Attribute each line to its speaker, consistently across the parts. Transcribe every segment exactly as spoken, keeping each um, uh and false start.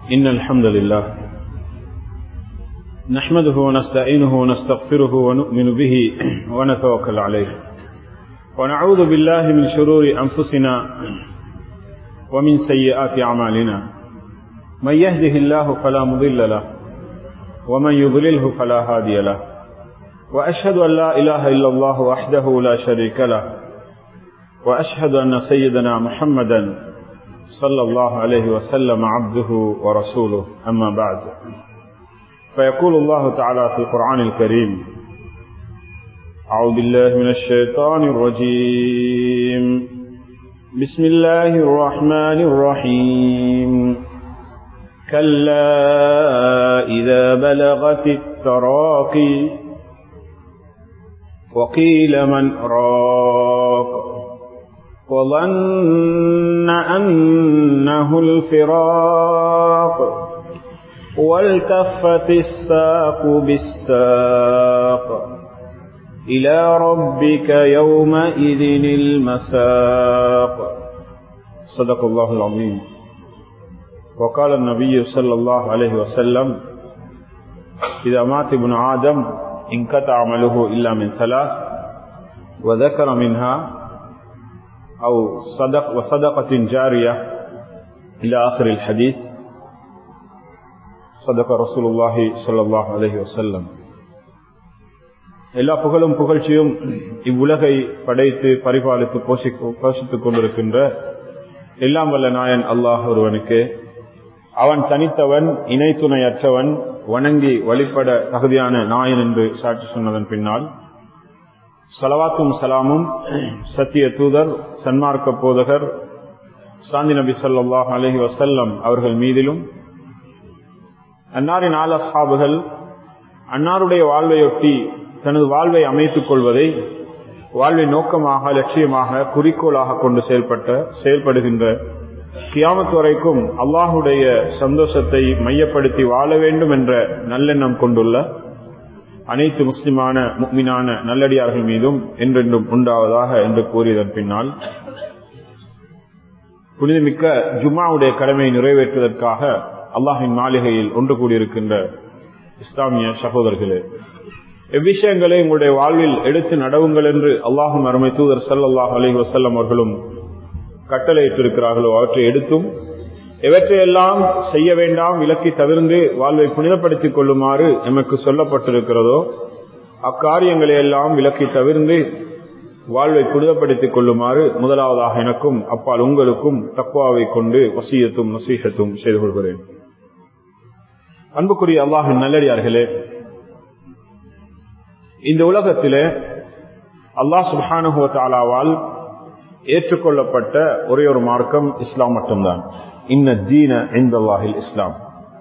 Speaker 1: إن الحمد لله نحمده ونستعينه ونستغفره ونؤمن به ونتوكل عليه ونعوذ بالله من شرور أنفسنا ومن سيئات أعمالنا من يهده الله فلا مضل له ومن يضلله فلا هادي له وأشهد أن لا إله إلا الله وحده لا شريك له وأشهد أن سيدنا محمدا صلى الله عليه وسلم عبده ورسوله أما بعد فيقول الله تعالى في القرآن الكريم أعوذ بالله من الشيطان الرجيم بسم الله الرحمن الرحيم كلا إذا بلغت التراقي وقيل من راق وظن أنه الفراق والتفت الساق بالساق إلى ربك يومئذ المساق صدق الله العظيم. وقال النبي صلى الله عليه وسلم إذا مات ابن آدم انقطع عمله إلا من ثلاث وذكر منها أو صدق وصدقة جارية إلى آخر الحديث صدق رسول الله صلى الله عليه وسلم. எல்லா புகழும் புகழ்ச்சியும் இவ்வுலகை படைத்து பரிபாலித்து போஷித்துக் கொண்டிருக்கின்ற எல்லாம் வல்ல நாயன் அல்லாஹ் ஒருவனுக்கு, அவன் தனித்தவன், இணை துணையற்றவன், வணங்கி வழிபட தகுதியான நாயன் என்று சாட்சி சொன்னதன் பின்னால் ஸலவாத்தும் ஸலாமும் சத்திய தூதர் சன்மார்க்க போதகர் சாந்தி நபி ஸல்லல்லாஹு அலைஹி வஸல்லம் அவர்கள் மீதிலும், அன்னாரின் ஆல அஸ்ஹாபுகள் அன்னாருடைய வாழ்வையொட்டி தனது வாழ்வை அமைத்துக் கொள்வதை வாழ்வை நோக்கமாக, லட்சியமாக, குறிக்கோளாக கொண்டு செயல்பட்ட செயல்படுகின்ற கியாமத் வரைக்கும் அல்லாஹுடைய சந்தோஷத்தை மையப்படுத்தி வாழ வேண்டும் என்ற நல்லெண்ணம் கொண்டுள்ள அனைத்து முஸ்லிமான முஃமினான நல்லடியார்கள் மீதும் என்றென்றும் உண்டாவதாக என்று கூறியதன் பின்னால், புனிதமிக்க ஜும்ஆவுடைய கடமையை நிறைவேற்றுவதற்காக அல்லாஹின் மாளிகையில் ஒன்று கூடியிருக்கின்ற இஸ்லாமிய சகோதரர்களே, எவ்விஷயங்களை உங்களுடைய வாழ்வில் எடுத்து நடவுங்கள் என்று அல்லாஹும் அருமை தூதர் ஸல்லல்லாஹு அலைஹி வஸல்லம் அவர்களும் கட்டளையிட்டிருக்கிறார்களோ அவற்றை எடுத்தும், எவற்றையெல்லாம் செய்ய வேண்டாம் விலக்கி தவிர்ந்து வாழ்வை புனிதப்படுத்திக் கொள்ளுமாறு எமக்கு சொல்லப்பட்டிருக்கிறதோ அக்காரியங்களை எல்லாம் விலக்கி தவிர்ந்து வாழ்வை புனிதப்படுத்திக் கொள்ளுமாறு முதலாவதாக எனக்கும் அப்பால் உங்களுக்கும் தக்வாவை கொண்டு வசியத்தும் நசீஹத்தும் செய்து கொள்கிறேன். அன்புக்குரிய அல்லாஹின் நல்லடியார்களே, இந்த உலகத்திலே அல்லாஹ் சுப்ஹானஹு வ தஆலாவால் ஏற்றுக்கொள்ளப்பட்ட ஒரே ஒரு மார்க்கம் இஸ்லாம் மட்டும்தான். இன்ன தீன இன்தல்லாஹில் இஸ்லாம்.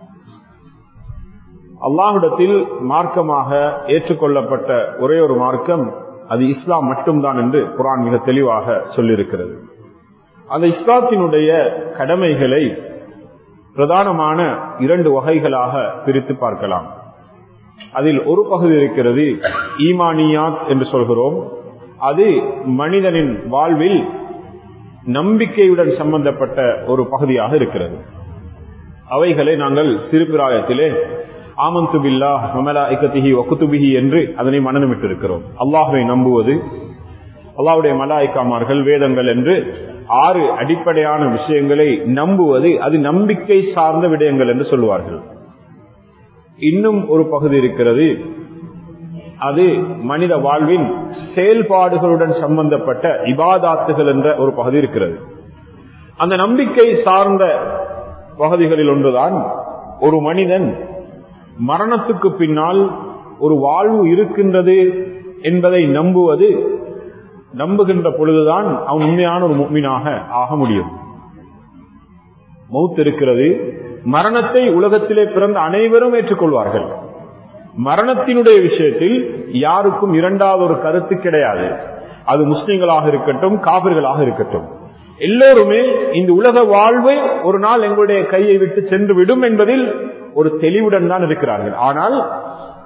Speaker 1: அல்லாஹ்விடத்தில் மார்க்கமாக ஏற்றுக்கொள்ளப்பட்ட ஒரே ஒரு மார்க்கம் அது இஸ்லாம் மட்டும்தான் என்று குர்ஆன் மிக தெளிவாக சொல்லியிருக்கிறது. அந்த இஸ்லாத்தினுடைய கடமைகளை பிரதானமான இரண்டு வகைகளாக பிரித்து பார்க்கலாம். அதில் ஒரு பகுதி இருக்கிறது ஈமானியாத் என்று சொல்கிறோம். அது மனிதனின் வாழ்வில் நம்பிக்கையுடன் சம்பந்தப்பட்ட ஒரு பகுதியாக இருக்கிறது. அவைகளை நாங்கள் சிறுபிராயத்திலே ஆமன்து பில்லாஹ் வ மலாயிகத்திஹி வ குதுபிஹி என்று அதனை மனனமிட்டிருக்கிறோம். அல்லாஹ்வை நம்புவது, அல்லாஹ்வுடைய மலாயிகாமார்கள், வேதங்கள் என்று ஆறு அடிப்படையான விஷயங்களை நம்புவது, அது நம்பிக்கை சார்ந்த விடயங்கள் என்று சொல்லுவார்கள். இன்னும் ஒரு பகுதி இருக்கிறது, அது மனித வாழ்வின் செயல்பாடுகளுடன் சம்பந்தப்பட்ட இபாதாத்துகள் என்ற ஒரு பகுதி இருக்கிறது. அந்த நம்பிக்கை சார்ந்த பகுதிகளில் ஒன்றுதான் ஒரு மனிதன் மரணத்துக்கு பின்னால் ஒரு வாழ்வு இருக்கின்றது என்பதை நம்புவது. நம்புகின்ற பொழுதுதான் அவன் உண்மையான ஒரு முஃமினாக ஆக முடியும். மௌத் இருக்கிறது, மரணத்தை உலகத்திலே பிறந்த அனைவரும் ஏற்றுக்கொள்வார்கள். மரணத்தினுடைய விஷயத்தில் யாருக்கும் இரண்டாவது ஒரு கருத்து கிடையாது. அது முஸ்லிம்களாக இருக்கட்டும், காபிர்களாக இருக்கட்டும், எல்லோருமே இந்த உலக வாழ்வு ஒரு நாள் எங்களுடைய கையை விட்டு சென்று விடும் என்பதில் ஒரு தெளிவுடன் தான் இருக்கிறார்கள். ஆனால்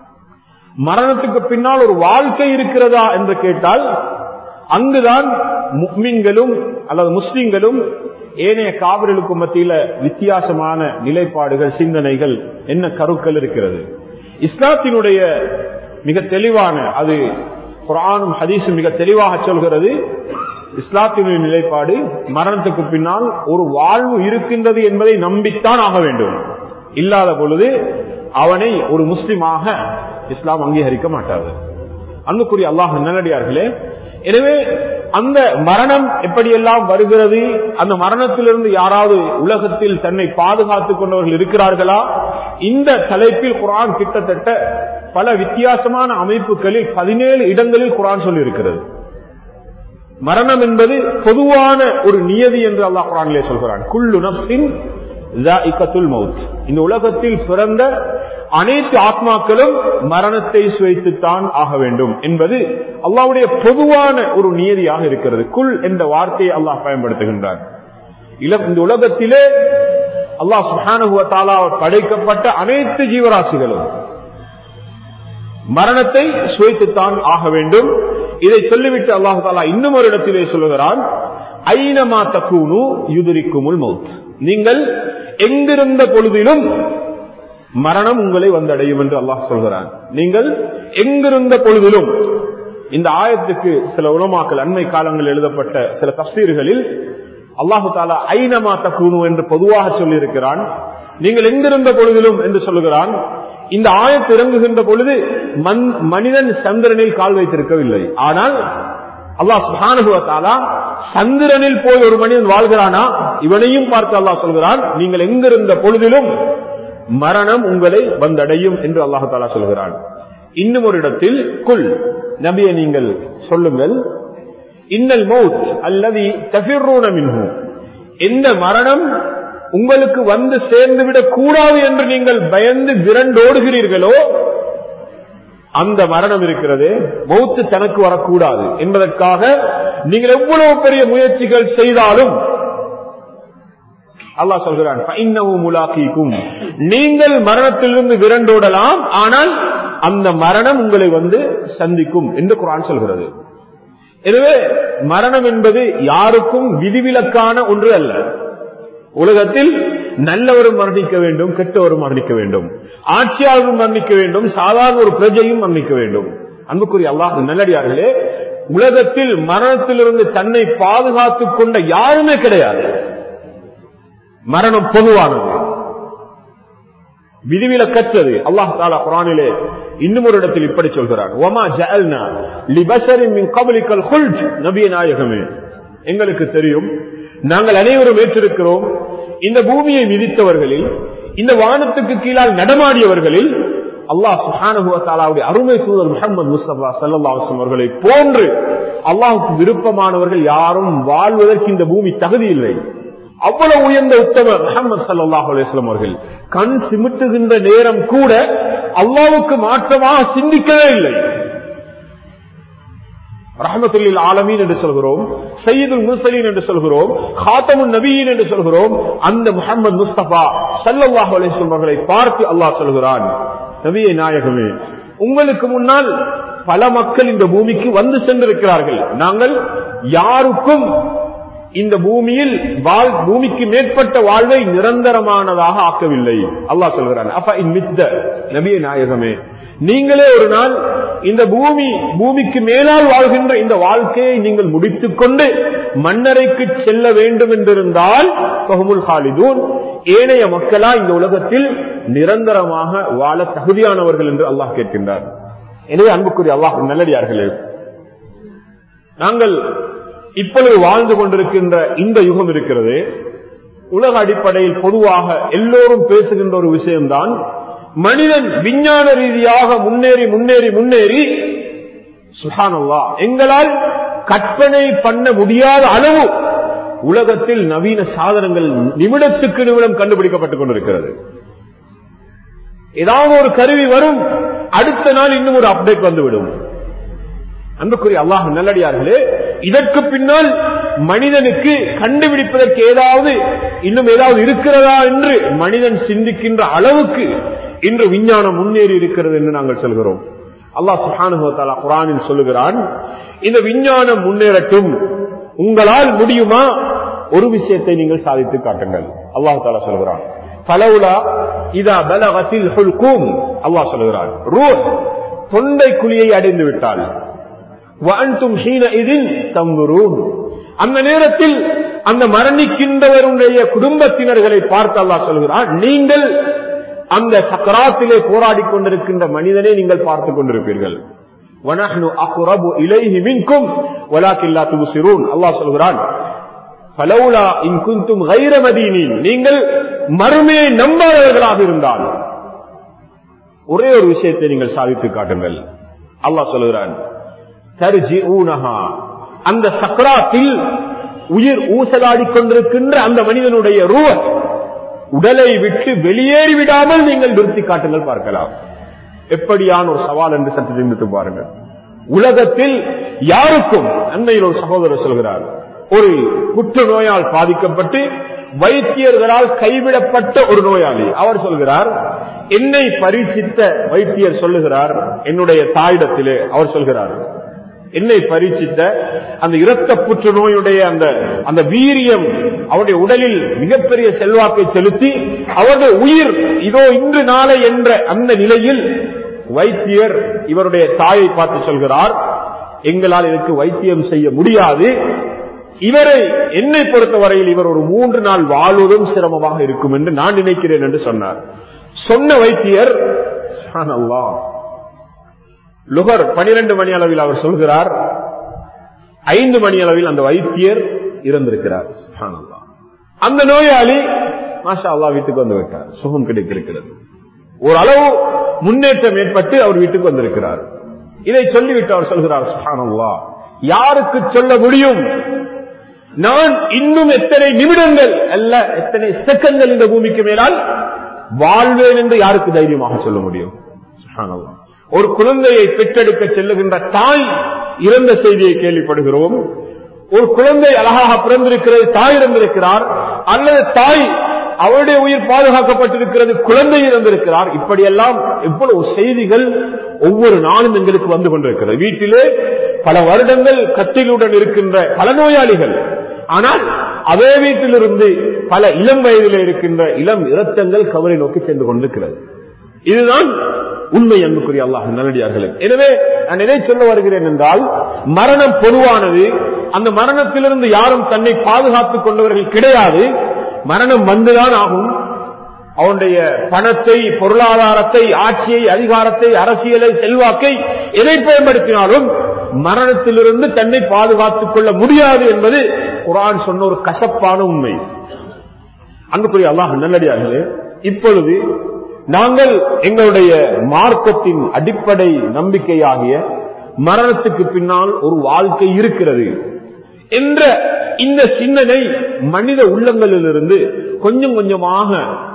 Speaker 1: மரணத்துக்கு பின்னால் ஒரு வாழ்க்கை இருக்கிறதா என்று கேட்டால் அங்குதான் முஃமின்களும் அல்லது முஸ்லிம்களும் ஏனைய காபிர்களுக்கு மத்தியில வித்தியாசமான நிலைப்பாடுகள், சிந்தனைகள், என்ன கருக்கள் இருக்கிறது. இஸ்லாத்தினுடைய மிக தெளிவான, அது குர்ஆனும் ஹதீஸும் மிக தெளிவாக சொல்கிறது, இஸ்லாத்தினுடைய நிலைப்பாடு மரணத்துக்கு பின்னால் ஒரு வாழ்வு இருக்கின்றது என்பதை நம்பித்தான் ஆக வேண்டும். இல்லாத பொழுது அவனை ஒரு முஸ்லிமாக இஸ்லாம் அங்கீகரிக்க மாட்டாது. அன்புக்குரிய அல்லாஹ் நல்லடியார்களே, எனவே அந்த மரணம் எப்படியெல்லாம் வருகிறது, அந்த மரணத்திலிருந்து யாராவது உலகத்தில் தன்னை பாதுகாத்துக் கொண்டவர்கள் இருக்கிறார்களா? இந்த தலைப்பில் குர்ஆன் கிட்டத்தட்ட பல வித்தியாசமான அமைப்புகளில் பதினேழு இடங்களில் குர்ஆன் சொல்லி இருக்கிறது. மரணம் என்பது பொதுவான ஒரு நியதி என்று அல்லாஹ் குர்ஆனிலே சொல்கிறான். குல்லு நஃப்ஸின் ஸாயிகத்துல் மௌத். இந்த உலகத்தில் பிறந்த அனைத்து ஆத்மாக்களும் மரணத்தை சுவைத்துத்தான் ஆக வேண்டும் என்பது அல்லாஹ்வுடைய பொதுவான ஒரு நியதியாக இருக்கிறது. குல் என்ற வார்த்தையை அல்லாஹ் பயன்படுத்துகின்றான். இந்த உலகத்திலே அல்லாஹ் சுப்ஹானஹு வ தஆலாவால் படைக்கப்பட்ட அனைத்து ஜீவராசிகளும் மரணத்தை சுவைத்துத்தான் ஆக வேண்டும். இதை சொல்லிவிட்டு அல்லாஹ் தஆலா இன்னும் ஒரு இடத்திலே சொல்லுகிறான், ஐனமா தகூனு யுத்ரிக்குமுல் மௌத். நீங்கள் எங்கிருந்த பொழுதிலும் மரணம் உங்களை வந்தடையும் என்று அல்லாஹ் சொல்கிறான். நீங்கள் எங்கிருந்த பொழுதிலும். இந்த ஆயத்துக்கு சில உலமாக்கள் அண்மை காலங்களில் எழுதப்பட்ட சில தஃசீர்களில் அல்லாஹு தஆலா ஐனமா தகூனு என்று பொதுவாக சொல்லி இருக்கிறான். நீங்கள் எங்கிருந்த பொழுதிலும் என்று சொல்லுகிறான். இந்த ஆயத்து இறங்குகின்ற பொழுது மனிதன் சந்திரனில் கால் வைத்திருக்கவில்லை. ஆனால் அல்லாஹ் சுப்ஹானஹு வ தஆலா சந்திரனில் போய் ஒரு மனிதன் வாழ்கிறானா, இவனையும் பார்த்து அல்லாஹ் சொல்கிறான், நீங்கள் எங்கிருந்த பொழுதிலும் மரணம் உங்களை வந்தடையும் என்று அல்லாஹ் தஆலா சொல்கிறான். இன்னும் ஒரு இடத்தில் குல், நபியே நீங்கள் சொல்லுங்கள், இன்னல் மௌத் அல்லதி தஃபிர்ரூன மின்ஹு, எந்த மரணம் உங்களுக்கு வந்து சேர்ந்து விடக் கூடாது என்று நீங்கள் பயந்து விரண்டோடுகிறீர்களோ அந்த மரணம் இருக்கிறது, மௌத்து தனக்கு வரக்கூடாது என்பதற்காக நீங்கள் எவ்வளவு பெரிய முயற்சிகள் செய்தாலும் அல்லாஹ் சொல்கிறான், நீங்கள் மரணத்திலிருந்து விரண்டோடலாம், ஆனால் அந்த மரணம் உங்களை வந்து சந்திக்கும் என்று குர்ஆன் சொல்கிறது. எனவே மரணம் என்பது யாருக்கும் விதிவிலக்கான ஒன்று அல்ல. உலகத்தில் நல்லவரும் மரணிக்க வேண்டும், கெட்டவரும் மரணிக்க வேண்டும், ஆட்சியாளரும் மரணிக்க வேண்டும், சாதாரண ஒரு பிரஜையும் மரணிக்க வேண்டும். அன்புக்குரிய அல்லாஹ் நல்லடியார்களே, உலகத்தில் மரணத்திலிருந்து தன்னை பாதுகாத்துக் கொண்ட யாருமே கிடையாது. மரணம் பொதுவானது, விதிவிலக்கற்றது. அல்லாஹ் தஆலா குர்ஆனிலே இன்னும் ஒரு இடத்தில் இப்படி சொல்கிறான், வமா ஜஅல்னா லிபஷரின் மின் கப்லிகல் குல்த். நபியே நாயகமே, எங்களுக்கு தெரியும், நாங்கள் அனைவரும் ஏற்றிருக்கிறோம், இந்த பூமியை மிதித்தவர்களில், இந்த வானத்துக்கு கீழால் நடமாடியவர்களில் அல்லாஹ் சுப்ஹானஹு வ தஆலாவுடைய அருமை தூதர் முஹம்மது முஸ்தபா ஸல்லல்லாஹு அலைஹி வஸல்லம் அவர்களை போன்று அல்லாஹ்வுக்கு விருப்பமானவர்கள் யாரும் வாழ்வதற்கு இந்த பூமி தகுதி இல்லை. அவ்வளவு உயர்ந்த உத்தமர் முஹம்மது ஸல்லல்லாஹு அலைஹி வஸல்லம் அவர்கள் கண் சிமிட்டுகின்ற நேரம் கூட அல்லாஹ்வுக்கு மாற்றமாக சிந்திக்கவே இல்லை. ரஹ்மத்துல் ஆலமீன் என்று சொல்கிறோம், சய்யிதுல் முர்சலீன் என்று சொல்கிறோம், காத்தமுன் நபியீன் என்று சொல்கிறோம். அந்த முஹம்மது முஸ்தபா ஸல்லல்லாஹு அலைஹி வஸல்லம் அவர்களை பார்த்து அல்லாஹ் சொல்கிறான், நபியே நாயகமே, உங்களுக்கு முன்னால் பல மக்கள் இந்த பூமிக்கு வந்து சென்றிருக்கிறார்கள், நாங்கள் யாருக்கும் இந்த பூமியில் பூமிக்கு மேற்பட்ட வாழ்வை நிரந்தரமானதாக ஆக்கவில்லை. அல்லாஹ் சொல்கிறான், அப்ப இம்மித்த நபியே நாயகமே, நீங்களே ஒரு நாள் இந்த பூமி பூமிக்கு மேலால் வாழ்கின்ற இந்த வாழ்க்கையை நீங்கள் முடித்துக் கொண்டு மன்னரைக்கு செல்ல வேண்டும் என்றிருந்தால் ஃபஹுமுல் ஹாலிதூன், ஏனைய மக்களா இந்த உலகத்தில் நிரந்தரமாக வாழ தகுதியானவர்கள் என்று அல்லாஹ் கேட்கின்றார். எனவே அன்புக்குரிய அல்லாஹ் நல்லடியார்களே, நாங்கள் இப்பொழுது வாழ்ந்து கொண்டிருக்கின்ற இந்த யுகம் இருக்கிறது, உலக அடிப்படையில் பொதுவாக எல்லோரும் பேசுகின்ற ஒரு விஷயம்தான், மனிதன் விஞ்ஞான ரீதியாக முன்னேறி முன்னேறி முன்னேறி சுப்ஹானல்லாஹ் எங்களால் கற்பனை பண்ண முடியாத அளவு உலகத்தில் நவீன சாதனங்கள் நிமிடத்துக்கு நிமிடம் கண்டுபிடிக்கப்பட்டுக் கொண்டிருக்கிறது. ஏதாவது ஒரு கருவி வரும், அடுத்த நாள் இன்னும் ஒரு அப்டேட் வந்துவிடும். அன்புக்குரிய அல்லாஹ் நல்லடியார்களே, இதற்கு பின்னால் மனிதனுக்கு கண்டுபிடிப்பதற்கு ஏதாவது இன்னும் ஏதாவது இருக்கிறதா என்று மனிதன் சிந்திக்கின்ற அளவுக்கு இன்று விஞ்ஞானம் முன்னேறி இருக்கிறது என்று நாங்கள் சொல்கிறோம். அல்லாஹ் சுப்ஹானஹு வ தஆலா குர்ஆனில் சொல்லுகிறான், இந்த விஞ்ஞானம் முன்னேறட்டும், உங்களால் முடியுமா ஒரு விஷயத்தை நீங்கள் சாதித்து காட்டுங்கள். அல்லாஹ் தஆலா சொல்கிறான், ஃபலௌலா இதா பலகத்தில் ஹுல்கும், அல்லாஹ் சொல்கிறான் ரூஹ் தொண்டை குழியை அடைந்து விட்டால் வஅன்தும் ஹீனஇதின் தன்துரூன், அந்த நேரத்தில் அந்த மரணிக்கின்றவருடைய குடும்பத்தினர்களை பார்த்து அல்லாஹ் சொல்கிறான், நீங்கள் அந்த சக்கராத்திலே போராடி கொண்டிருக்கின்ற மனிதனை நீங்கள் பார்த்துக் கொண்டிருப்பீர்கள். வனஹ்னு அக்ரபு இலைஹி மின்கும் வலாக்கின் லா துப்சிரூன், அல்லாஹ் சொல்கிறான் ஃபலௌலா இன் குன்தும் கைர மதீனின், நீங்கள் மறுமையை நம்பாதவர்களாக இருந்தால் ஒரே ஒரு விஷயத்தை நீங்கள் சாதித்து காட்டுங்கள். அல்லாஹ் சொல்கிறான் தர்ஜிஊனஹா, அந்த சக்ராத்தில் உயிர் ஊசலாடி கொண்டிருக்கின்ற அந்த மனிதனுடைய ரூஹ் உடலை விட்டு வெளியேறி விடாமல் நீங்கள் நிறுத்தி காட்டுங்கள் பார்க்கலாம். எப்படியான ஒரு சவால் என்று சற்று சிந்தித்து பாருங்கள். உலகத்தில் யாருக்கும், அண்மையில் ஒரு சகோதரர் சொல்கிறார், ஒரு புற்றுநோயால் பாதிக்கப்பட்டு வைத்தியர்களால் கைவிடப்பட்ட ஒரு நோயாளி, அவர் சொல்கிறார், என்னை பரீட்சித்த வைத்தியர் சொல்லுகிறார், என்னுடைய தாயிடத்திலே அவர் சொல்கிறார், என்னை பரீட்சித்த அந்த இரத்த புற்றுநோயுடைய அந்த அந்த வீரியம் அவருடைய உடலில் மிகப்பெரிய செல்வாக்கை செலுத்தி அவருடைய உயிர் இதோ இன்று நாளை என்ற அந்த நிலையில் வைத்தியர் இவருடைய தாயை பார்த்து சொல்கிறார், எங்களால் இதற்கு வைத்தியம் செய்ய முடியாது, இவரை என்னை பொறுத்தவரையில் இவர் ஒரு மூன்று நாள் வாழ்வதும் சிரமமாக இருக்கும் என்று நான் நினைக்கிறேன் என்று சொன்னார். சொன்ன வைத்தியர் சுப்ஹானல்லாஹ் லுகர் பனிரெண்டு மணி அளவில் அவர் சொல்கிறார், ஐந்து மணி அளவில் அந்த வைத்தியர் இறந்திருக்கிறார். சுப்ஹானல்லாஹ். அந்த நோயாளி மாஷா அல்லாஹ் வீட்டுக்கு வந்து விட்டார், சுகம் கிடைத்திருக்கிறது, ஓரளவு முன்னேற்றம் ஏற்பட்டு அவர் வீட்டுக்கு வந்திருக்கிறார். இதை சொல்லிவிட்டு அவர் சொல்கிறார், சுப்ஹானல்லாஹ், யாருக்கு சொல்ல முடியும் நான் இன்னும் எத்தனை நிமிடங்கள் அல்ல எத்தனை செகண்ட்கள் இந்த பூமிக்கு மேலால் வாழ்வேன் என்று யாருக்கு தைரியமாக சொல்ல முடியும்? சுப்ஹானல்லாஹ். ஒரு குழந்தையை பெற்றெடுக்க செல்லுகின்ற தாய் இறந்த செய்தியை கேள்விப்படுகிறோம். ஒரு குழந்தை அழகாக பிறந்திருக்கிறது, தாய் இறந்திருக்கிறார், அல்லது தாய் அவருடைய உயிர் பாதுகாக்கப்பட்டிருக்கிறது, குழந்தை இறந்திருக்கிறார். இப்படியெல்லாம் எவ்வளவு செய்திகள் ஒவ்வொரு நாளும் எங்களுக்கு வந்து கொண்டிருக்கிறது. வீட்டிலே பல வருடங்கள் கத்திலுடன் இருக்கின்ற பல நோயாளிகள், ஆனால் அதே வீட்டிலிருந்து பல இளம் வயதில் இருக்கின்ற இளம் இரத்தங்கள் கவலை நோக்கி சென்று கொண்டிருக்கிறது. இதுதான் உண்மை அன்புக்குரிய அல்லாஹ் நல்லடியார்களே. எனவே நான் எதை சொல்ல வருகிறேன் என்றால், மரணம் பொதுவானது, அந்த மரணத்திலிருந்து யாரும் தன்னை பாதுகாத்துக் கொண்டவர்கள் கிடையாது. மரணம் வந்துதான் ஆகும். அவனுடைய பணத்தை, பொருளாதாரத்தை, ஆட்சியை, அதிகாரத்தை, அரசியலை, செல்வாக்கை எதை பயன்படுத்தினாலும் மரணத்திலிருந்து தன்னை பாதுகாத்துக் கொள்ள முடியாது என்பது குர்ஆன் சொன்ன ஒரு கசப்பான உண்மை. அன்புக்குரிய அல்லாஹ் நல்லடியார்களே, இப்பொழுது நாங்கள் எங்களுடைய மார்க்கத்தின் அடிப்படை நம்பிக்கையாகிய மரணத்துக்கு பின்னால் ஒரு வாழ்க்கை இருக்கிறது என்ற இந்த சிந்தனை மனித உள்ளங்களிலிருந்து கொஞ்சம் கொஞ்சமாக,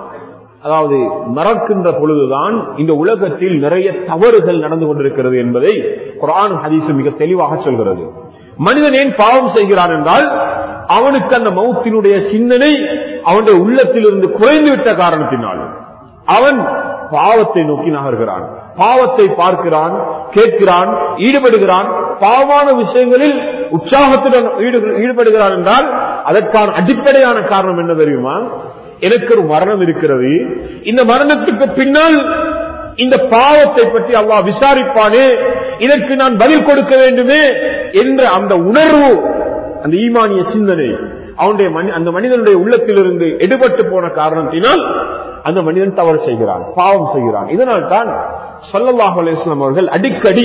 Speaker 1: அதாவது மறக்கின்ற பொழுதுதான் இந்த உலகத்தில் நிறைய தவறுகள் நடந்து கொண்டிருக்கிறது என்பதை குர்ஆன் ஹதீஸ் மிக தெளிவாக சொல்கிறது. மனிதன் ஏன் பாவம் செய்கிறான் என்றால், அவனுக்கு அந்த மௌத்தினுடைய சிந்தனை அவனுடைய உள்ளத்திலிருந்து குறைந்துவிட்ட காரணத்தினால் அவன் பாவத்தை நோக்கி நகர்கிறான், பாவத்தை பார்க்கிறான், கேட்கிறான், ஈடுபடுகிறான், பாவமான விஷயங்களில் உற்சாகத்துடன் ஈடுபடுகிறான் என்றால் அதற்கான அடிப்படையான காரணம் என்ன தெரியுமா? எனக்கு ஒரு மரணம் இருக்கிறது, இந்த மரணத்துக்கு பின்னால் இந்த பாவத்தை பற்றி அல்லாஹ் விசாரிப்பானே, இதற்கு நான் பதில் கொடுக்க வேண்டுமே என்ற அந்த உணர்வு, அந்த ஈமானிய சிந்தனை அவனுடைய அந்த மனிதனுடைய உள்ளத்திலிருந்து எடுபட்டு போன காரணத்தினால் அந்த மனிதன் தவறு செய்கிறான், பாவம் செய்கிறான். இதனால் தான் ஸல்லல்லாஹு அலைஹி வஸல்லம் அவர்கள் அடிக்கடி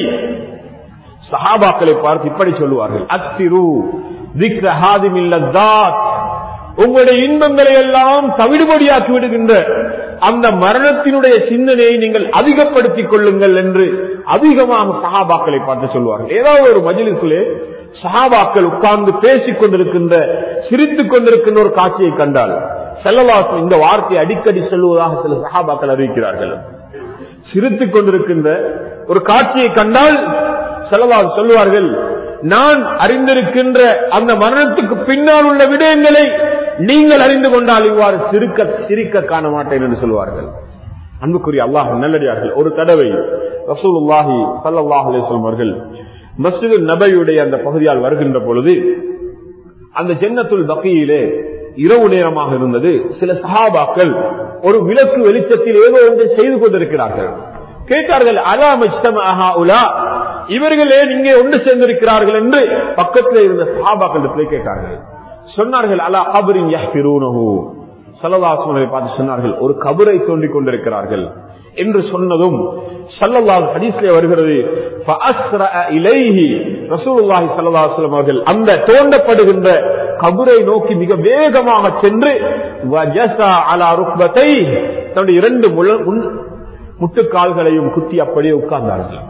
Speaker 1: சஹாபாக்களை பார்த்து இப்படி சொல்லுவார்கள், அக்ஸிரு ذிக்ர ஹாதிமில் லذாத், உங்களுடைய இன்பங்களை எல்லாம் தவிடுபடியாக்கி விடுகின்ற அந்த மரணத்தினுடைய சிந்தனையை நீங்கள் அதிகப்படுத்திக் கொள்ளுங்கள் என்று அதிகமாக சஹாபாக்களை பார்த்து சொல்வார்கள். ஏதாவது ஒரு மஜ்லிஸிலே சஹாபாக்கள் உட்கார்ந்து பேசிக் கொண்டிருக்கின்ற, சிரித்துக் கொண்டிருக்கின்ற ஒரு காட்சியை கண்டால் ஸல்லல்லாஹு அலைஹி இந்த வார்த்தையை அடிக்கடி சொல்லுவதாக சில சஹாபாக்கள் அறிவிக்கிறார்கள். சிரித்துக் கொண்டிருக்கின்ற ஒரு காட்சியை கண்டால் ஸல்லல்லாஹு அலைஹி சொல்லுவார்கள், நான் அறிந்திருக்கின்ற அந்த மரணத்துக்கு பின்னால் உள்ள விடயங்களை நீங்கள் அறிந்து கொண்டால் இவ்வாறு சிரிக்க சிரிக்க காண மாட்டேன் என்று சொல்வார்கள். அன்புக்குரிய அல்லாஹ் நல்லடியார்கள், ஒரு தடவை ரசூலுல்லாஹி ஸல்லல்லாஹு அலைஹி வஸல்லம் அவர்கள் மஸ்ஜிது நபவியுடைய அந்த பகுதியால் வருகின்ற பொழுது அந்த ஜன்னத்துல் பக்கியிலே இரவு நேரமாக இருந்தது. சில சஹாபாக்கள் ஒரு விளக்கு வெளிச்சத்தில் ஏதோ ஒன்றை செய்து கொண்டிருக்கிறார்கள். கேட்டார்கள், அலா மஜ்தமஅ உலா, இவர்களே இங்கே ஒன்று சேர்ந்திருக்கிறார்கள் என்று பக்கத்தில் இருந்த சஹாபாக்களிடத்தில் கேட்டார்கள். சொன்னார்கள், அலா கபரின் யஹ்பிரூனஹு, ஸல்லல்லாஹு அலைஹி வஸல்லம் பார்த்து சொன்னார்கள், ஒரு கபரை தோண்டிக் கொண்டிருக்கிறார்கள் என்று சொன்னதும் ஸல்லல்லாஹு ஹதீஸ்ல வருகிறது, ஃபஅஸ்ரஅ இலைஹி, ரசூலுல்லாஹி ஸல்லல்லாஹு அலைஹி வஸல்லம் அவர்கள் அந்த தோண்டப்படுகின்ற கபரை நோக்கி மிக வேகமாக சென்று வஜஸா அலா ருக்பத்தைஹி, தன்னுடைய இரண்டு முட்டுக்கால்களையும் குத்தி அப்படியே உட்கார்ந்தார்கள்.